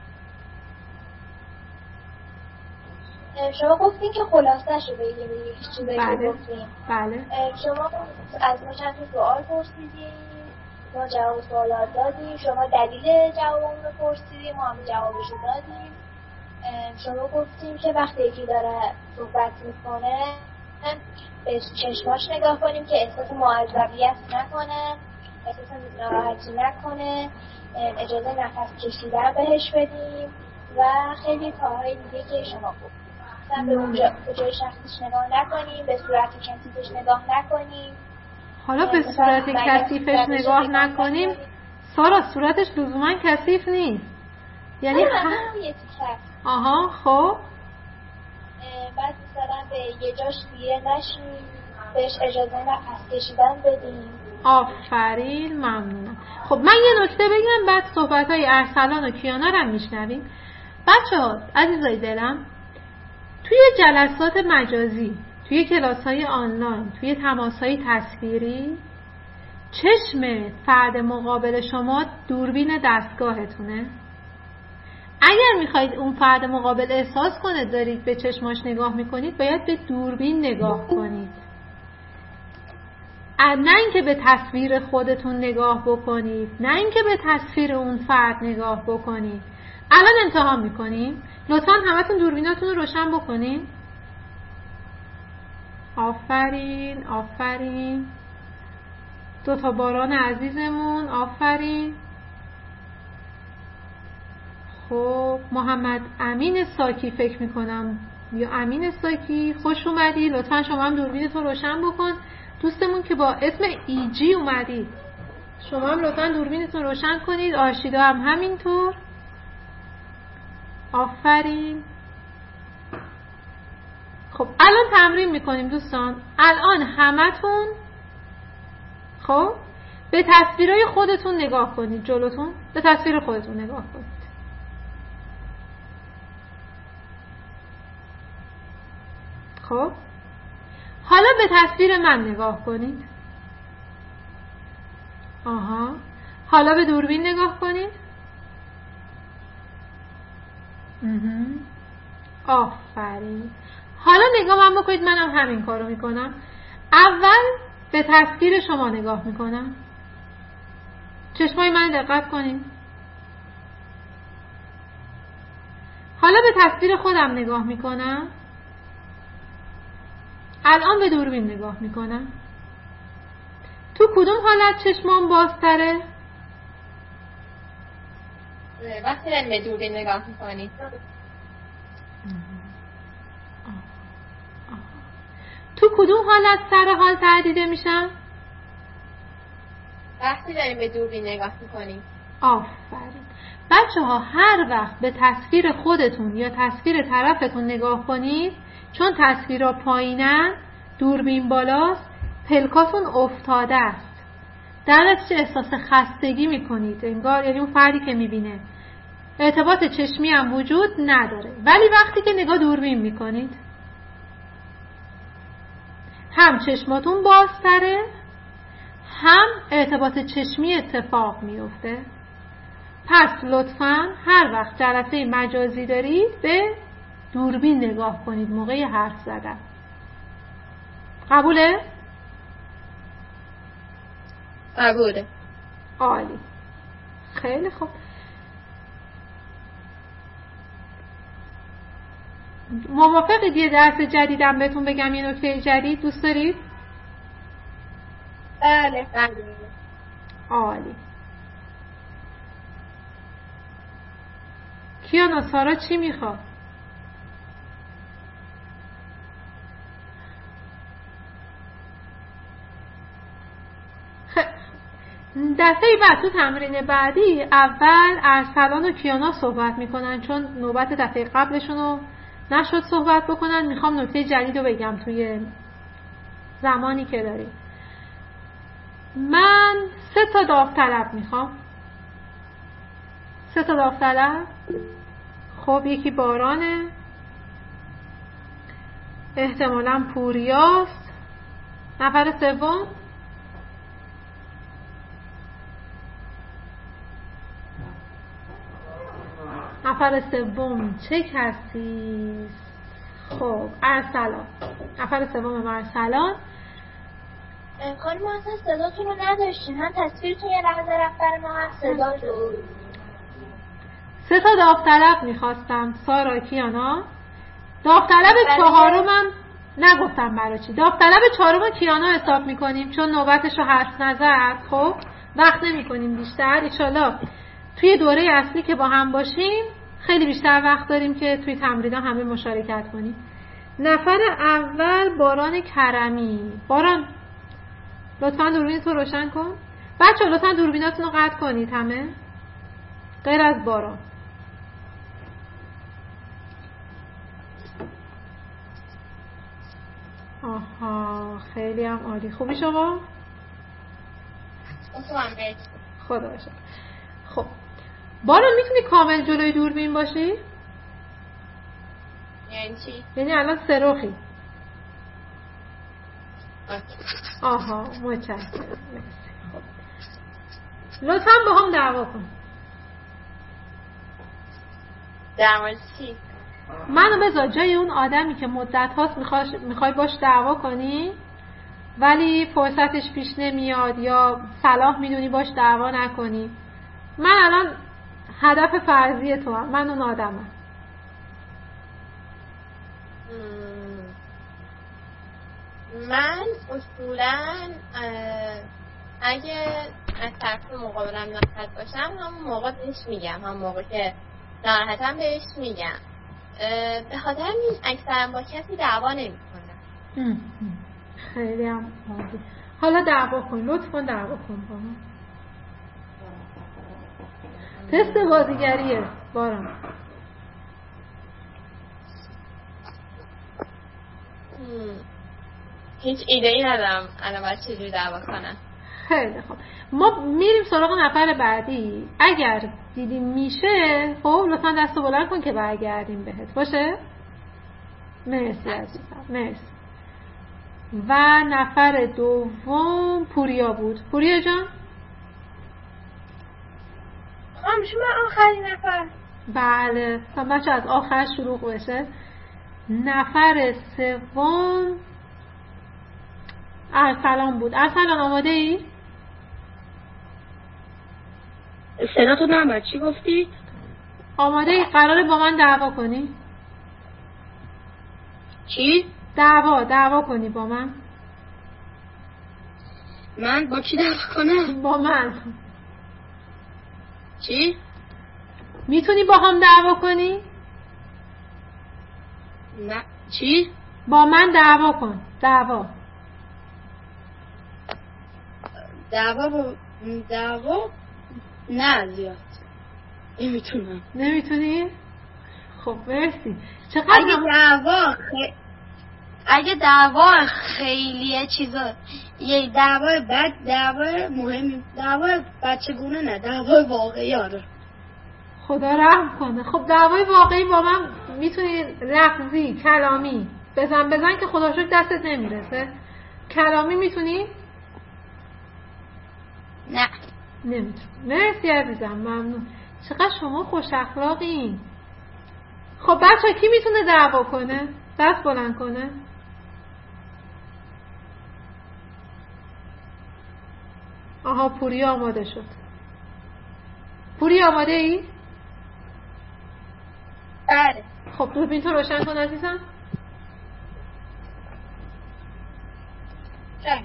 شما گفتین که خلاصه‌ش رو بگیم، هیچ چیزی گفتین. بله. شما از ما چند تا سوال پرسیدین، ما جواب سوالات دادیم، شما دلیل جواب رو پرسیدیم، ما هم جوابش رو دادیم. شما گفتیم که وقتی یکی داره صحبت میکنه به چشماش نگاه کنیم که احساس معذبیت نکنه، احساس ناراحتی نکنه، اجازه نفس کشیدن بهش بدیم و خیلی کارهای دیگه که شما گفتیم. مثلا به اونجا به جای شخصیش نگاه نکنیم، به صورت کثیفش نگاه نکنیم. حالا به صورت کثیفش نگاه نکنیم، سارا صورتش لزوما کثیف نیست. یعنی هم یه تیکه. آها خب بعد مثلا به یه جاش دیره نشیم، بهش اجازه نفس کشیدن بدیم. آفرین ممنونم. خب من یه نکته بگم بعد صحبت‌های ارسلان و کیانا رو میشنویم. بچه‌ها عزیزای دلم، توی جلسات مجازی، توی کلاس‌های آنلاین، توی تماس‌های تصویری، چشم فرد مقابل شما دوربین دستگاهتونه. اگر میخواید اون فرد مقابل احساس کنه دارید به چشماش نگاه میکنید، باید به دوربین نگاه کنید، نه اینکه به تصویر خودتون نگاه بکنید، نه اینکه به تصویر اون فرد نگاه بکنید. الان امتحان میکنیم، لطفاً همتون دوربیناتون رو روشن بکنید. آفرین آفرین. دو تا باران عزیزمون آفرین. خب محمد امین ساکی فکر میکنم یا امین ساکی خوش اومدی، لطفا شما هم دوربینتون روشن بکن. دوستمون که با اسم ایجی اومدید شما هم لطفا دوربینتون روشن کنید. آرشیدا هم همینطور. آفرین. خب الان تمرین میکنیم دوستان. الان همتون خب به تصویرهای خودتون نگاه کنید، جلوتون به تصویر خودتون نگاه کنید. خب حالا به تصویر من نگاه کنید. آها. حالا به دوربین نگاه کنید. آفرین. حالا نگاه من بکنید، منم همین کارو میکنم. اول به تصویر شما نگاه میکنم. چشمای من دقت کنید. حالا به تصویر خودم نگاه میکنم. الان به دوربین نگاه میکنم. تو کدوم حالت چشمام بازتره؟ وقتی داریم به دوربین نگاه میکنید. تو کدوم حالت سر حال تر دیده میشم؟ وقتی داریم به دوربین نگاه میکنیم. آفرین. بچه ها هر وقت به تصویر خودتون یا تصویر طرفتون نگاه کنید، چون تصویرها پایینن دوربین بالاست، پلکاتون افتاده است، در نتیجه احساس خستگی میکنید، انگار یعنی اون فردی که میبینه ارتباط چشمی هم وجود نداره. ولی وقتی که نگاه دوربین میکنید هم چشماتون بازتره، هم ارتباط چشمی اتفاق میفته. پس لطفاً هر وقت جلسه مجازی دارید به دوربین نگاه کنید موقع حرف زدن. قبوله؟ قبوله. عالی. خیلی خوب. موافقید یه درس جدیدم بهتون بگم، یه نکته جدید دوست دارید؟ بله. عالی. کیانا سارا چی میخواد؟ دفعه بعد تو تمرین بعدی اول ارسلان و کیانا صحبت میکنن، چون نوبت دفعه قبلشون رو نشد صحبت بکنن. میخوام نکته جدید رو بگم توی زمانی که داریم. من سه تا داوطلب میخوام. سه تا داوطلب. خب یکی بارانه، احتمالاً پوریاست. نفر سوم نفر سوم چه کسی؟ خب ارسلان. نفر سوم ارسلان. خانم ما اصلا صداتون رو نداشتیم، هم تصویرتون یه لحظه رفت بر ما، هم صداتون. سه تا داوطلب میخواستم. سارا، کیانا. داوطلب چهارمم نگفتم برای چی. داوطلب چهارم کیانا حساب میکنیم چون نوبتش رو حرف نزد. خب وقت نمی کنیم بیشتر. انشالله توی دوره اصلی که با هم باشیم خیلی بیشتر وقت داریم که توی تمرین همه مشارکت کنیم. نفر اول باران کرمی. باران لطفا دوربین تو روشن کن. بچه لطفا دوربیناتون رو قطع کنید همه غیر از باران. آها خیلی هم عالی. خوبی شما؟ خدا باشد. خب باران میتونی کامل جلوی دوربین باشی؟ یعنی چی؟ یعنی الان سرخی. آها متشکرم. خب لطفا با هم دعوا کن. در مورد چی؟ منو بذار جای اون آدمی که مدت هاست میخوای باش دعوا کنی ولی فرصتش پیش نمیاد یا صلاح میدونی باش دعوا نکنی. من الان هدف فرضی تو هم. من اون آدمم. من اصولاً اگه از طرف مقابلم ناراحت باشم همون موقع بهش میگم، همون موقع که ناراحتم بهش میگم. به خاطر این اکثرا با کسی دعوا نمی‌کنم. خیلی هم عالی. حالا دعوا کن، لطفاً دعوا کن با من. تست بازیگریه باران. هیچ ایده ای ندارم الان باید چجوری دعوا کنم. خیلی خوب ما میریم سراغ نفر بعدی. اگر دیدیم میشه خب لطفا دستو بلند کن که برگردیم بهت. باشه؟ مرسی عزیزم. مرسی. و نفر دوم پوریا بود. پوریا جان خانم شما آخرین نفر. بله تا بچه از آخر شروع بشه. نفر سوم ارسلان بود. ارسلان آماده ای؟ صدا تو نمیاد. چی گفتی؟ آماده ای؟ قراره با من دعوا کنی؟ چی؟ دعوا دعوا کنی با من؟ من با کی دعوا کنم؟ با من. چی؟ میتونی با هم دعوا کنی؟ نه. چی؟ با من دعوا کن. دعوا دعوا با دعوا نه زیاد نمیتونم. نمیتونی؟ خب مرسی. چقدر اگه دعوا خ... اگه دعوا خیلیه چیزا یه دعوا بد دعوا مهم دعوا بچگونه نه دعوا واقعی. آره خدا رحم کنه. خب دعوای واقعی با من میتونی لفظی کلامی بزن بزن که خدا شکر دستت نمیرسه. کلامی میتونی؟ نه نمیتونی. مرسی عزیزم ممنون. چقدر شما خوش اخلاقین. خب بچه کی میتونه دعوا کنه؟ دست بلند کنه. آها پوری آماده شد. پوری آماده ای؟ بله. خب دوربین تو روشن کن عزیزم. چشم.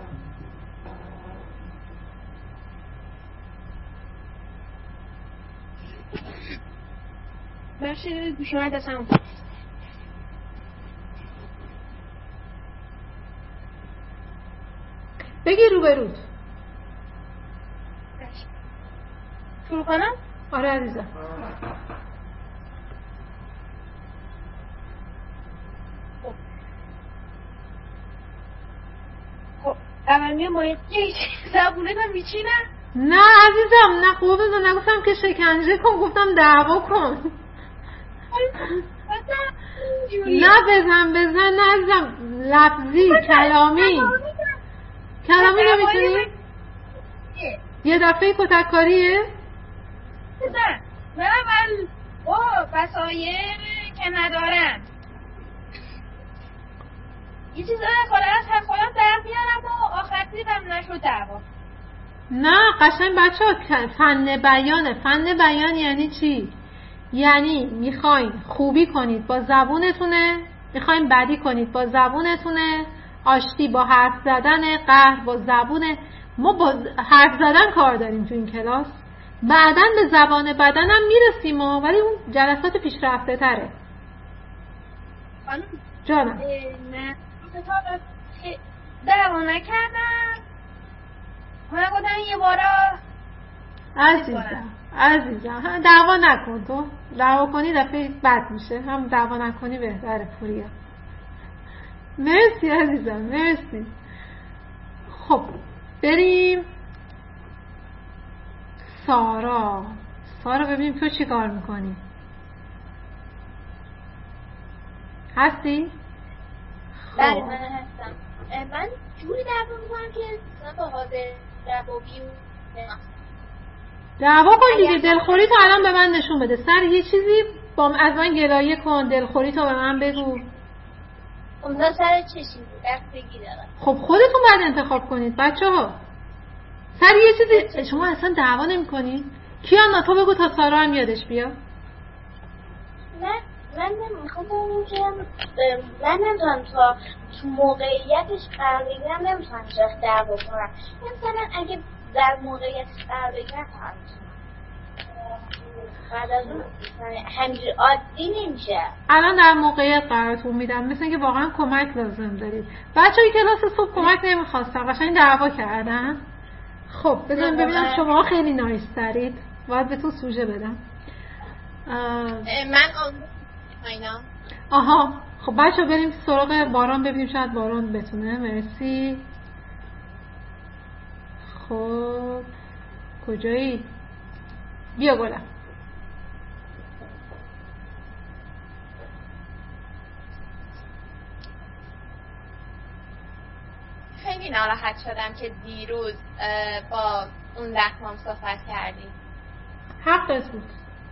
بخشی گوشیمت دستم بگی رو به رود. شروع کنم؟ آره عزیزم. خب اول میام باید یه زبونه تا میچینم. نه عزیزم نه قوبه نگفتم که شکنجه کن، گفتم دعوا کن. نه بزن بزن نه عزیزم، لفظی کلامی کلامی نمیتونی؟ یه دفعه کتککاریه؟ بزن من اول او وسایل که ندارم یه چیز از خودم از خودم در میارم و آخر دیدم نشد دعوا. نه قشنگ بچه ها فن بیانه. فن بیان یعنی چی؟ یعنی میخواین خوبی کنید با زبونتونه، میخواین بدی کنید با زبونتونه، آشتی با حرف زدن، قهر با زبونه. ما با حرف زدن کار داریم تو این کلاس، بعداً به زبان بدن هم میرسیم و ولی اون جلسات پیشرفته تره. خانم جانم من کتاب دعوا نکردم، من گفتم یه بارا عزیزم عزیزم دعوا نکن. تو دعوا کنی دفعه بد میشه، هم دعوا نکنی بهتره. پوریا مرسی عزیزم مرسی. خب بریم سارا. سارا ببینیم تو چی کار میکنی؟ هستی؟ بله من هستم. من جوری دعوا میکنم که من با حاضر روابی دعوا کن دیگه. دلخوری تو الان به من نشون بده. سر یه چیزی با از من گلایه کن، دلخوری تو به من بگو. اونجا سر چه چیزی بستگی داره. خب خودتون باید انتخاب کنید بچه ها. سر یه چیزی شما اصلا دعوا نمی کنید؟ کیانا تو بگو تا سارا هم یادش بیا. من من نمیخوام بگم که من نمیتونم تا تو موقعیتش قرار بگیرم، نمیتونم هیچ وقت دعوا کنم. مثلا اگه در موقعیتش قرار بگیرم تا بعد از اون همینجور عادی نمیشه. الان در موقعیت قرارتون میدم، مثل اینکه واقعا کمک لازم دارید. بچه‌های کلاس صبح کمک نمیخواستن، قشنگ دعوا کردن. خب بذاریم ببینم شما خیلی نایس ترید، باید بهتون سوژه بدم. من آن اینا. آها خب بچه بریم سراغ باران، ببینیم شاید باران بتونه. مرسی. خب کجایی؟ بیا گلم. خیلی ناراحت شدم که دیروز با اون لحمام صحبت کردیم. حقت بود.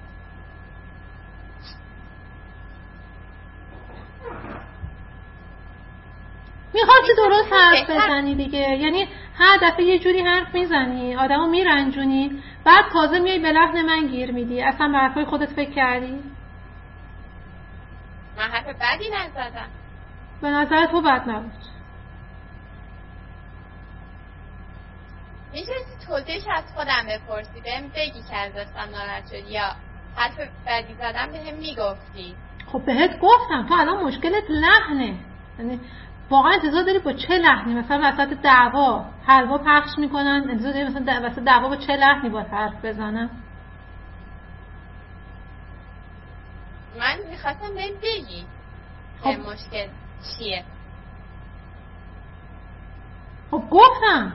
میخواد که درست حرف بزنی دیگه، یعنی هر دفعه یه جوری حرف میزنی آدمو میرنجونی، بعد تازه میای به لحن من گیر میدی. اصلا به حرفای خودت فکر کردی؟ من حرف بدی نزدم. به نظر تو بد نبود. میتونستی توضیحش از خودم بپرسی، بهم بگی که از دستم ناراحت شدی یا حرف بدی زدم بهم میگفتی. خب بهت گفتم تو الان مشکلت لحنه، یعنی واقعا انتظار داری با چه لحنی مثلا وسط دعوا حلوا پخش میکنن، انتظار داری مثلا وسط دعوا با چه لحنی با حرف بزنم؟ من میخواستم بهم بگی خب. که مشکل چیه. خب گفتم.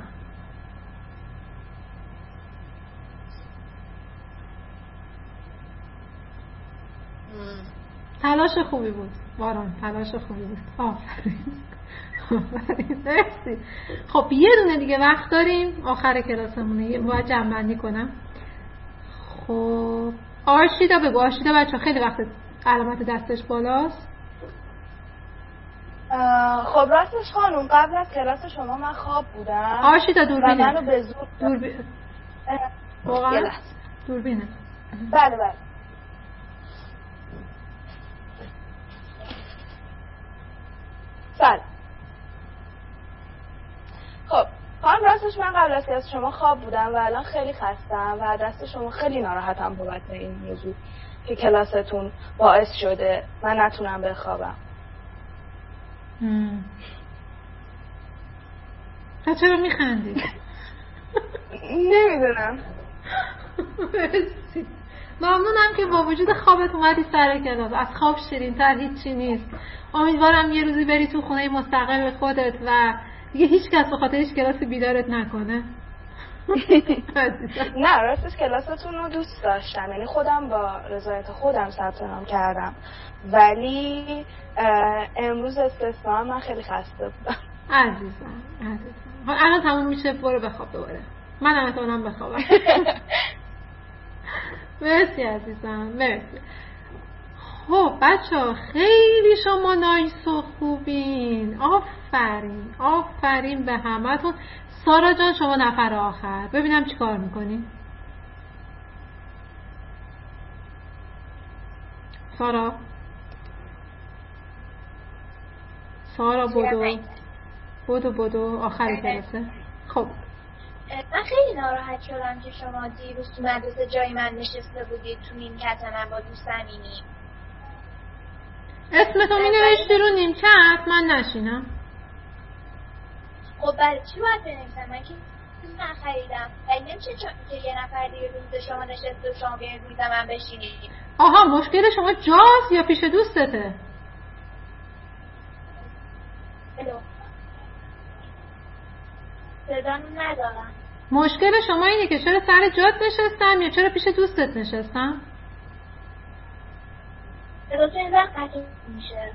تلاش خوبی بود باران، تلاش خوبی بود. آفرین آفرین مرسی. خب یه دونه دیگه وقت داریم آخر کلاسمونه، باید جمع بندی کنم. خب آرشیدا بگو. آرشیدا بچه خیلی وقت علامت دستش بالاست؟ خب راستش خانم قبل از کلاس شما من خواب بودم. آشیتا دوربینه. و منو به زور دوربینه. واقعا؟ دوربینه. بله بله. بله. خب خانم راستش من قبل از کلاس شما خواب بودم و الان خیلی خستم و دست شما خیلی ناراحتم بابت این موضوع که کلاستون باعث شده من نتونم بخوابم. تا چرا میخندی؟ نمیدونم. ممنونم که با وجود خوابت اومدی سر کلاس. از خواب شیرین تر هیچی نیست. امیدوارم یه روزی بری تو خونه مستقل خودت و دیگه هیچ کس به خاطر هیچ کلاسی بیدارت نکنه. نه راستش کلاستون رو دوست داشتم، یعنی خودم با رضایت خودم ثبت نام کردم، ولی امروز استثنا من خیلی خسته بودم. عزیزم عزیزم الان تموم میشه، برو بخواب دوباره. من هم اتمنام بخوابم. مرسی عزیزم مرسی. خب بچه ها خیلی شما نایس و خوبین. آفرین آفرین به همتون. سارا جان شما نفر آخر، ببینم چی کار میکنی. سارا سارا بودو بودو بودو آخری کلاسه. خب من خیلی ناراحت شدم که شما دیروز تو مدرسه جای من نشسته بودید تو نیمکت من با دوست امینی. اسمتو می نوشتی رو نیمکت من نشینم. خب برای چی باید بنویسم؟ من که نخریدم. ولی نمیشه که یه نفر دیگه روز شما نشسته و شما بیاید روز من بشینید. آها مشکل شما جاست یا پیش دوستته؟ الو صدامو ندارم. مشکل شما اینه که چرا سر جات نشستم یا چرا پیش دوستت نشستم؟ صداتون این وقت قطع میشه.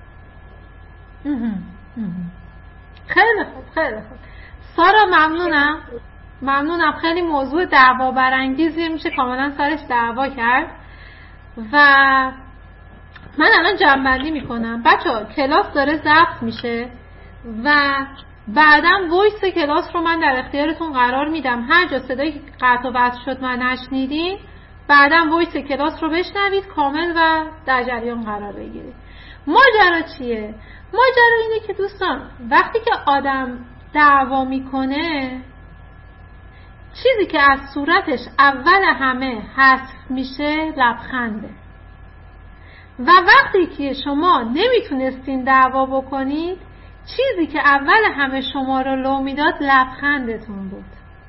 خیلی خوب خیلی خوب. سارا ممنونم ممنونم خیلی موضوع دعوا برانگیزی میشه کاملا سرش دعوا کرد و من الان جمع‌بندی میکنم. بچه‌ها کلاس داره ضبط میشه و بعدم وایس کلاس رو من در اختیارتون قرار میدم. هر جا صدای قطع و وصل شد من نشنیدین بعدم وایس کلاس رو بشنوید کامل و در جریان قرار بگیرید. ماجرا چیه؟ ماجرا اینه که دوستان وقتی که آدم دعوا میکنه چیزی که از صورتش اول همه حذف میشه لبخنده و وقتی که شما نمیتونستین دعوا بکنید چیزی که اول همه شما رو لو میداد لبخندتون بود.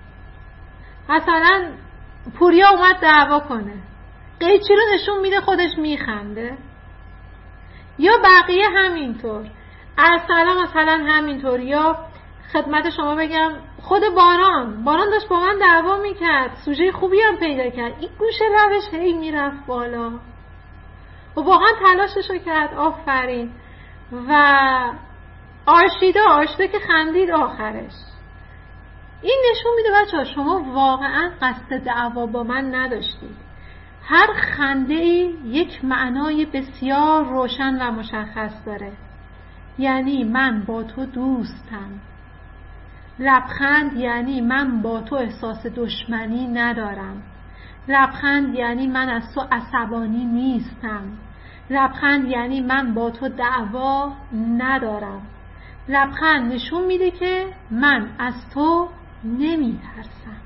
مثلا پوریا اومد دعوا کنه قیچی رو نشون میده خودش میخنده یا بقیه همینطور. ارسلان مثلا همینطور. یا خدمت شما بگم خود باران باران داشت با من دعوا میکرد سوژه خوبی هم پیدا کرد این گوشه لبش هی میرفت بالا و واقعا تلاششو کرد. آفرین. و آرشیدا آرشیدا که خندید آخرش. این نشون میده بچه ها شما واقعا قصد دعوا با من نداشتید. هر خنده یک معنای بسیار روشن و مشخص داره. یعنی من با تو دوستم. لبخند یعنی من با تو احساس دشمنی ندارم. لبخند یعنی من از تو عصبانی نیستم. لبخند یعنی من با تو دعوا ندارم. لبخند نشون میده که من از تو نمی ترسم.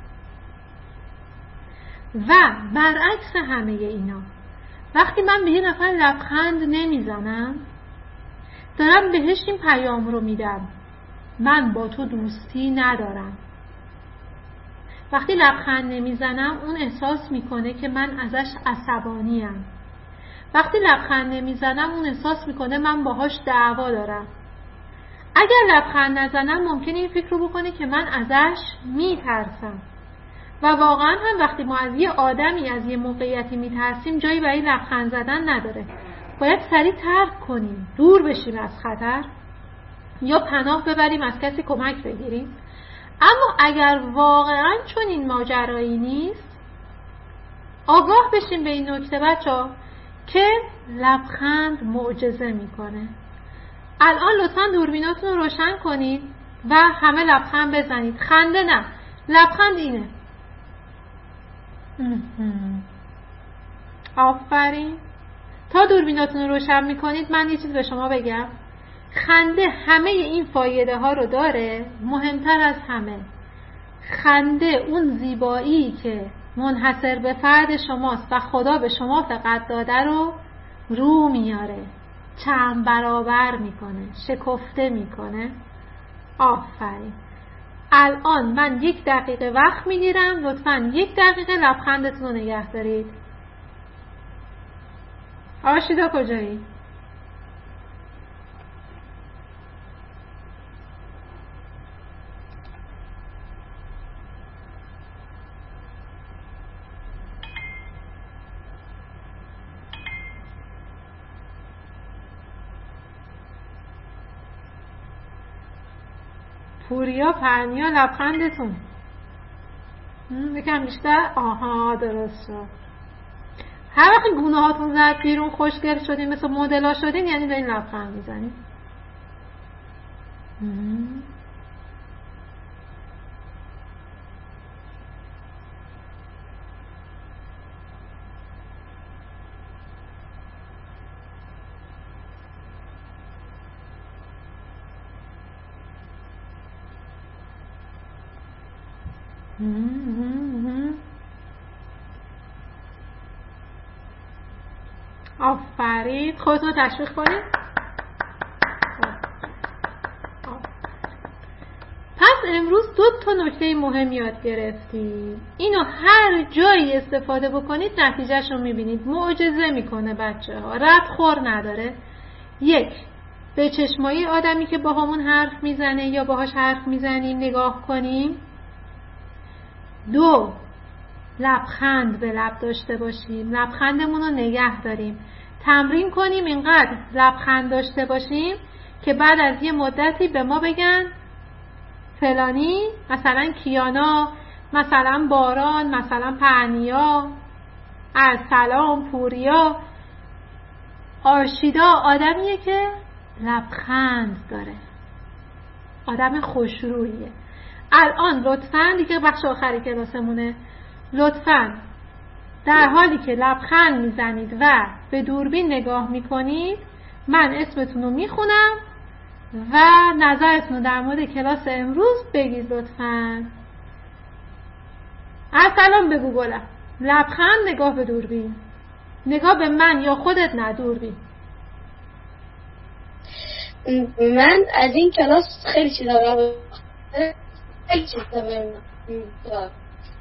و برعکس همه اینا وقتی من به یه نفر لبخند نمیزنم دارم بهش این پیام رو میدم من با تو دوستی ندارم. وقتی لبخند نمیزنم اون احساس میکنه که من ازش عصبانیم. وقتی لبخند نمیزنم اون احساس میکنه من باهاش دعوا دارم. اگر لبخند نزنم ممکنه این فکر رو بکنه که من ازش میترسم. و واقعا هم وقتی ما از یه آدمی از یه موقعیتی میترسیم جایی برای لبخند زدن نداره. باید سریع ترک کنیم، دور بشیم از خطر یا پناه ببریم از کسی کمک بگیریم. اما اگر واقعا چون این ماجرایی نیست آگاه بشیم به این نکته بچه‌ها که لبخند معجزه میکنه. الان لطفاً دوربیناتون رو روشن کنید و همه لبخند بزنید. خنده نه، لبخند اینه. آفرین. تا دوربیناتون رو روشن میکنید من یه چیز به شما بگم. خنده همه این فایده ها رو داره. مهمتر از همه خنده اون زیبایی که منحصر به فرد شماست و خدا به شما فقط داده رو رو میاره، چند برابر میکنه، شکفته میکنه. آفرین. الان من یک دقیقه وقت میگیرم، لطفاً یک دقیقه لبخندتون رو نگه دارید. آشیدا کجایی؟ پوریا، پرنیا، لبخندتون یکم بیشتر. آها درست شد. هر وقت گونه هاتون زد بیرون خوشگل شدین مثل مدل شدین یعنی دارین لبخند میزنین. آفرین. خودتون تشویق کنید. پس امروز دو تا نکته مهم یاد گرفتیم. اینو هر جایی استفاده بکنید نتیجهش رو میبینید. معجزه میکنه بچه ها. رد خور نداره. یک، به چشمایی آدمی که با همون حرف میزنه یا باهاش حرف میزنیم نگاه کنیم. دو، لبخند به لب داشته باشیم. لبخندمون رو نگه داریم. تمرین کنیم اینقدر لبخند داشته باشیم که بعد از یه مدتی به ما بگن فلانی، مثلا کیانا، مثلا باران، مثلا پرنیا، ارسلان، پوریا، آرشیدا آدمیه که لبخند داره، آدم خوشرویه. الان لطفاً دیگه بخش آخری کلاسمونه، لطفاً در حالی که لبخند میزنید و به دوربین نگاه میکنید من اسمتون رو میخونم و نظرتون رو در مورد کلاس امروز بگید لطفاً. ارسلان بگو گلم. لبخند، نگاه به دوربین. نگاه به من یا خودت، نه دوربین. من از این کلاس خیلی چیزا رو خیلی چیزا رو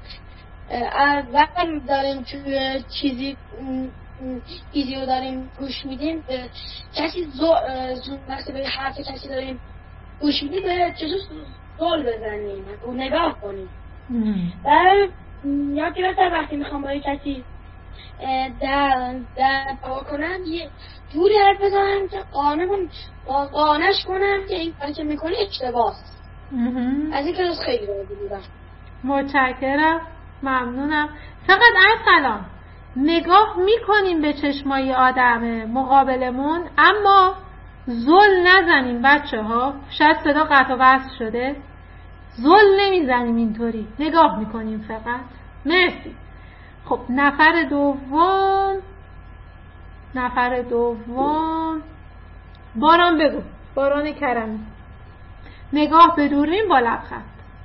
وقتی داریم توی چیزی ویدیو داریم گوش میدیم کسی زون وقتی به حرف کسی داریم گوش میدیم به چیزوش زول بزنیم و نگاه کنیم. و یا که بسر وقتی میخوام با کسی در در پا کنم یه جوری حرف بزنم که قانم قانش کنم که این کاری که میکنه اشتباه است. از این کلاس خیلی راضی بودم. متشکرم، ممنونم. فقط ارسلان نگاه میکنیم به چشمای آدم مقابلمون اما زل نزنیم بچه ها. شاید صدا قطع و وصل شده. زل نمیزنیم، اینطوری نگاه میکنیم فقط. مرسی. خب نفر دوم نفر دوم باران بگو. باران کرمی. نگاه به دوربین با لبخند.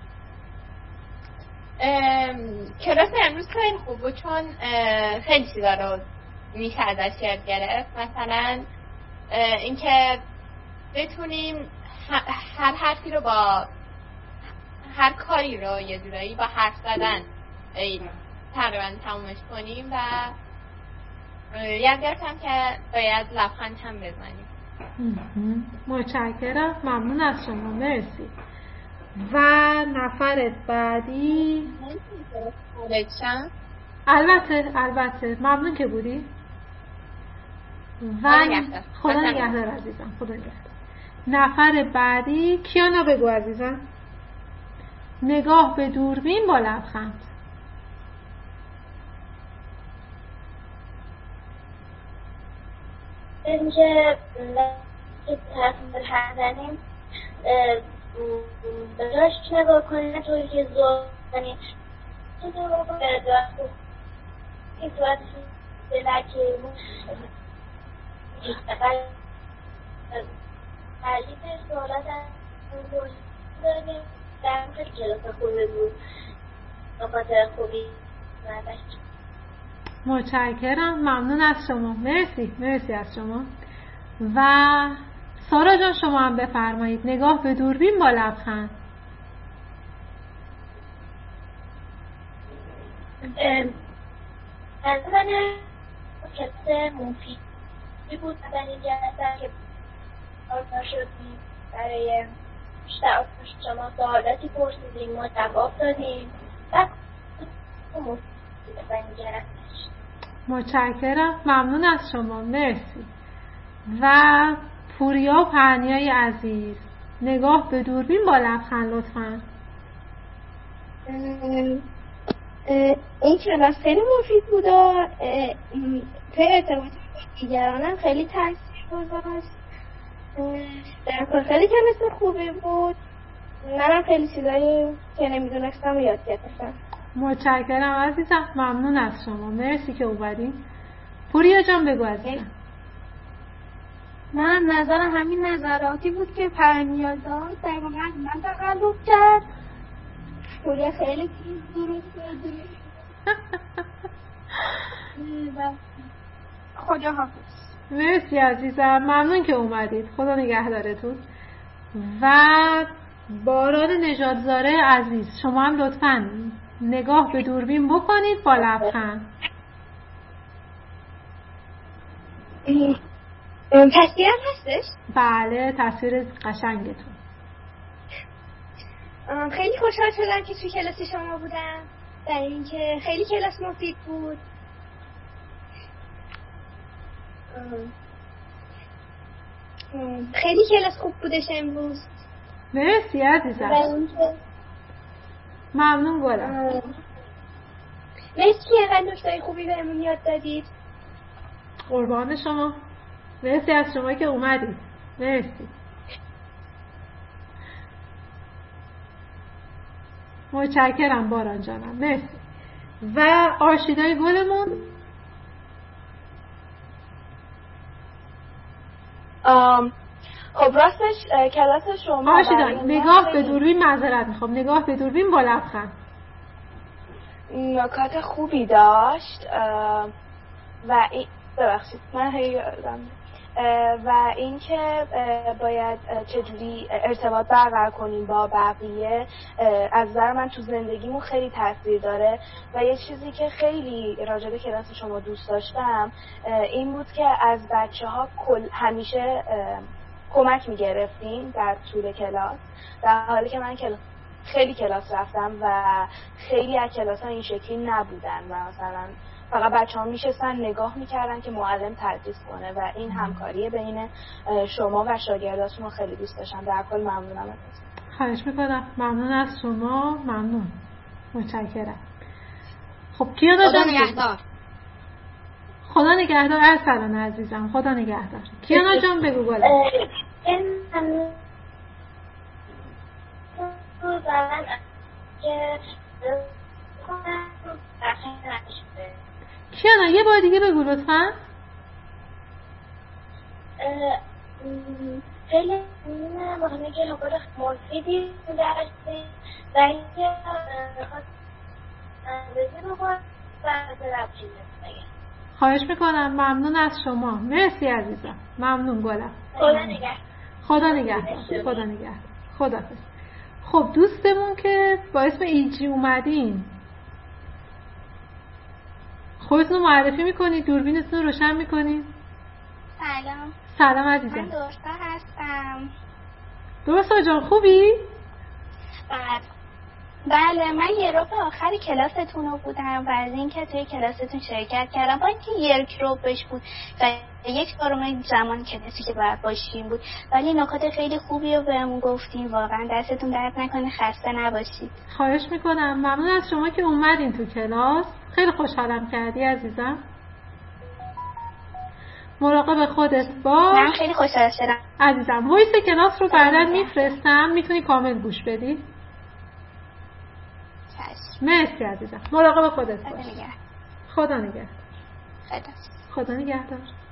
کلاس امروز خیلی خوب بود چون خیلی چیزا رو میشه ازش یاد گرفت. مثلا اینکه بتونیم هر حرفی رو با هر کاری رو یه جورایی با حرف زدن تقریبا تمومش کنیم و یاد گرفتم که باید لبخند هم بزنیم. متشکرم، ممنون از شما، مرسی. و نفر بعدی البته البته ممنون که بودی. و خدا نگهدار عزیزم، خدا نگهدار. نفر بعدی کیانا بگو عزیزم. نگاه به دوربین با لبخند. اینکه که تصمیم حرف زنیم به جاش نگاه کنیم طوری که زور کنیم تو نگاه کنیم به جاش این صورت بلکه تعلیف سوالات هم داریم در خیلی کلاس خوبی بود نکات خوبی نداشت. متشکرم، ممنون از شما. مرسی مرسی از شما. و سارا جان شما هم بفرمایید. نگاه به دوربین با لبخند. از من کلاس مفیدی بود و این جلسه که آرزا شدیم برای بیشتر شما سوالاتی پرسیدیم ما جواب دادیم و مفید و این جلسه. متشکرم، ممنون از شما. مرسی. و پوریا و پرنیای عزیز نگاه به دوربین با لبخند لطفاً. این کلاس خیلی مفید بود و توی ارتباط دیگرانم خیلی تاثیر گذاشت. در کل خیلی کلاس خوبی بود. منم خیلی چیزایی که نمیدونستم یاد گرفتم. متشکرم عزیزم، ممنون از شما. مرسی که اومدین. پوریا جان بگو عزیزم. من نظرم همین نظراتی بود که پرنیا داد. در واقع من تقلب کرد. پوریا خیلی درست بود. خدا حافظ. مرسی عزیزم، ممنون که اومدید. خدا نگهدارتون. و باران نژادزاده عزیز شما هم لطفاً نگاه به دوربین بکنید با لبخند. تصویر هستش؟ بله، تصویر قشنگتون. خیلی خوشحال شدم که توی کلاس شما بودم. در اینکه خیلی کلاس مفید بود. خیلی کلاس خوب بودش امروز. مرسی عزیزم. ممنون گلم. مرسی که اینقدر نکته‌های خوبی بهمون یاد دادید. قربان شما. مرسی از شما که اومدید. مرسی. متشکرم باران جانم. مرسی. و آرشیدای گلمون ام خب راستش کلاس شما آرشیدان نگاه به دوربین، معذرت میخوام، نگاه به دوربین با لبخند. نکات خوبی داشت و این ببخشید من هی یادم و اینکه باید چجوری ارتباط برقرار کنیم با بقیه از نظر من تو زندگیمون خیلی تاثیر داره. و یه چیزی که خیلی راجع به کلاس شما دوست داشتم این بود که از بچه‌ها کل همیشه کمک می‌گرفتیم در طول کلاس، در حالی که من کلاس خیلی کلاس رفتم و خیلی از کلاس‌ها این شکلی نبودن و مثلا فقط بچه‌ها میشستن نگاه میکردن که معلم تدریس کنه و این همکاری بین شما و شاگرداتون رو خیلی دوست داشتم. در کل ممنونم ازتون. خواهش میکنم. ممنون از شما. ممنون. متشکرم. خب کیانا خدا جان نگهدار. خدا نگهدار ارسلان عزیزم. خدا نگهدار. کیانا جان بگو گلم. این هم تو زمان که کیانا یه بار دیگه بگو لطفاً. خیلی مهمه که حقوق مفیدی داشتی و اینکه بخواد اندازه بخواد و ربطی نمیگه. خواهش میکنم. ممنون از شما. مرسی عزیزم. ممنون گلم. خدا نگهدار. خدا نگهدار. خدا نگهدار. خداحافظ. خب دوستمون که با اسم ایجی اومدین خودتون معرفی میکنید، دوربینتون رو روشن میکنید. سلام. سلام عزیزم. من درستا هستم. درستا جان خوبی؟ بله. بله من یه رو به آخر کلاستون رو بودم و از این که توی کلاستون شرکت کردم با اینکه یک رو بش بود و یک بارم زمان کلاسی که باید باشیم بود، ولی نکات خیلی خوبی رو بهمون گفتیم. واقعا دستتون درد نکنه، خسته نباشید. خواهش میکنم. ممنون از شما که اومدین تو کلاس. خیلی خوشحالم کردی عزیزم. مراقب خودت باش. من خیلی خوشحال شدم عزیزم. وایس کلاس رو بعداً میفرستم، میتونی کامل گوش بدی. چشم. مرسی عزیزم. مراقب خودت باش. خدا نگهدار. خدا نگهدار. خدا خدا نگهدار.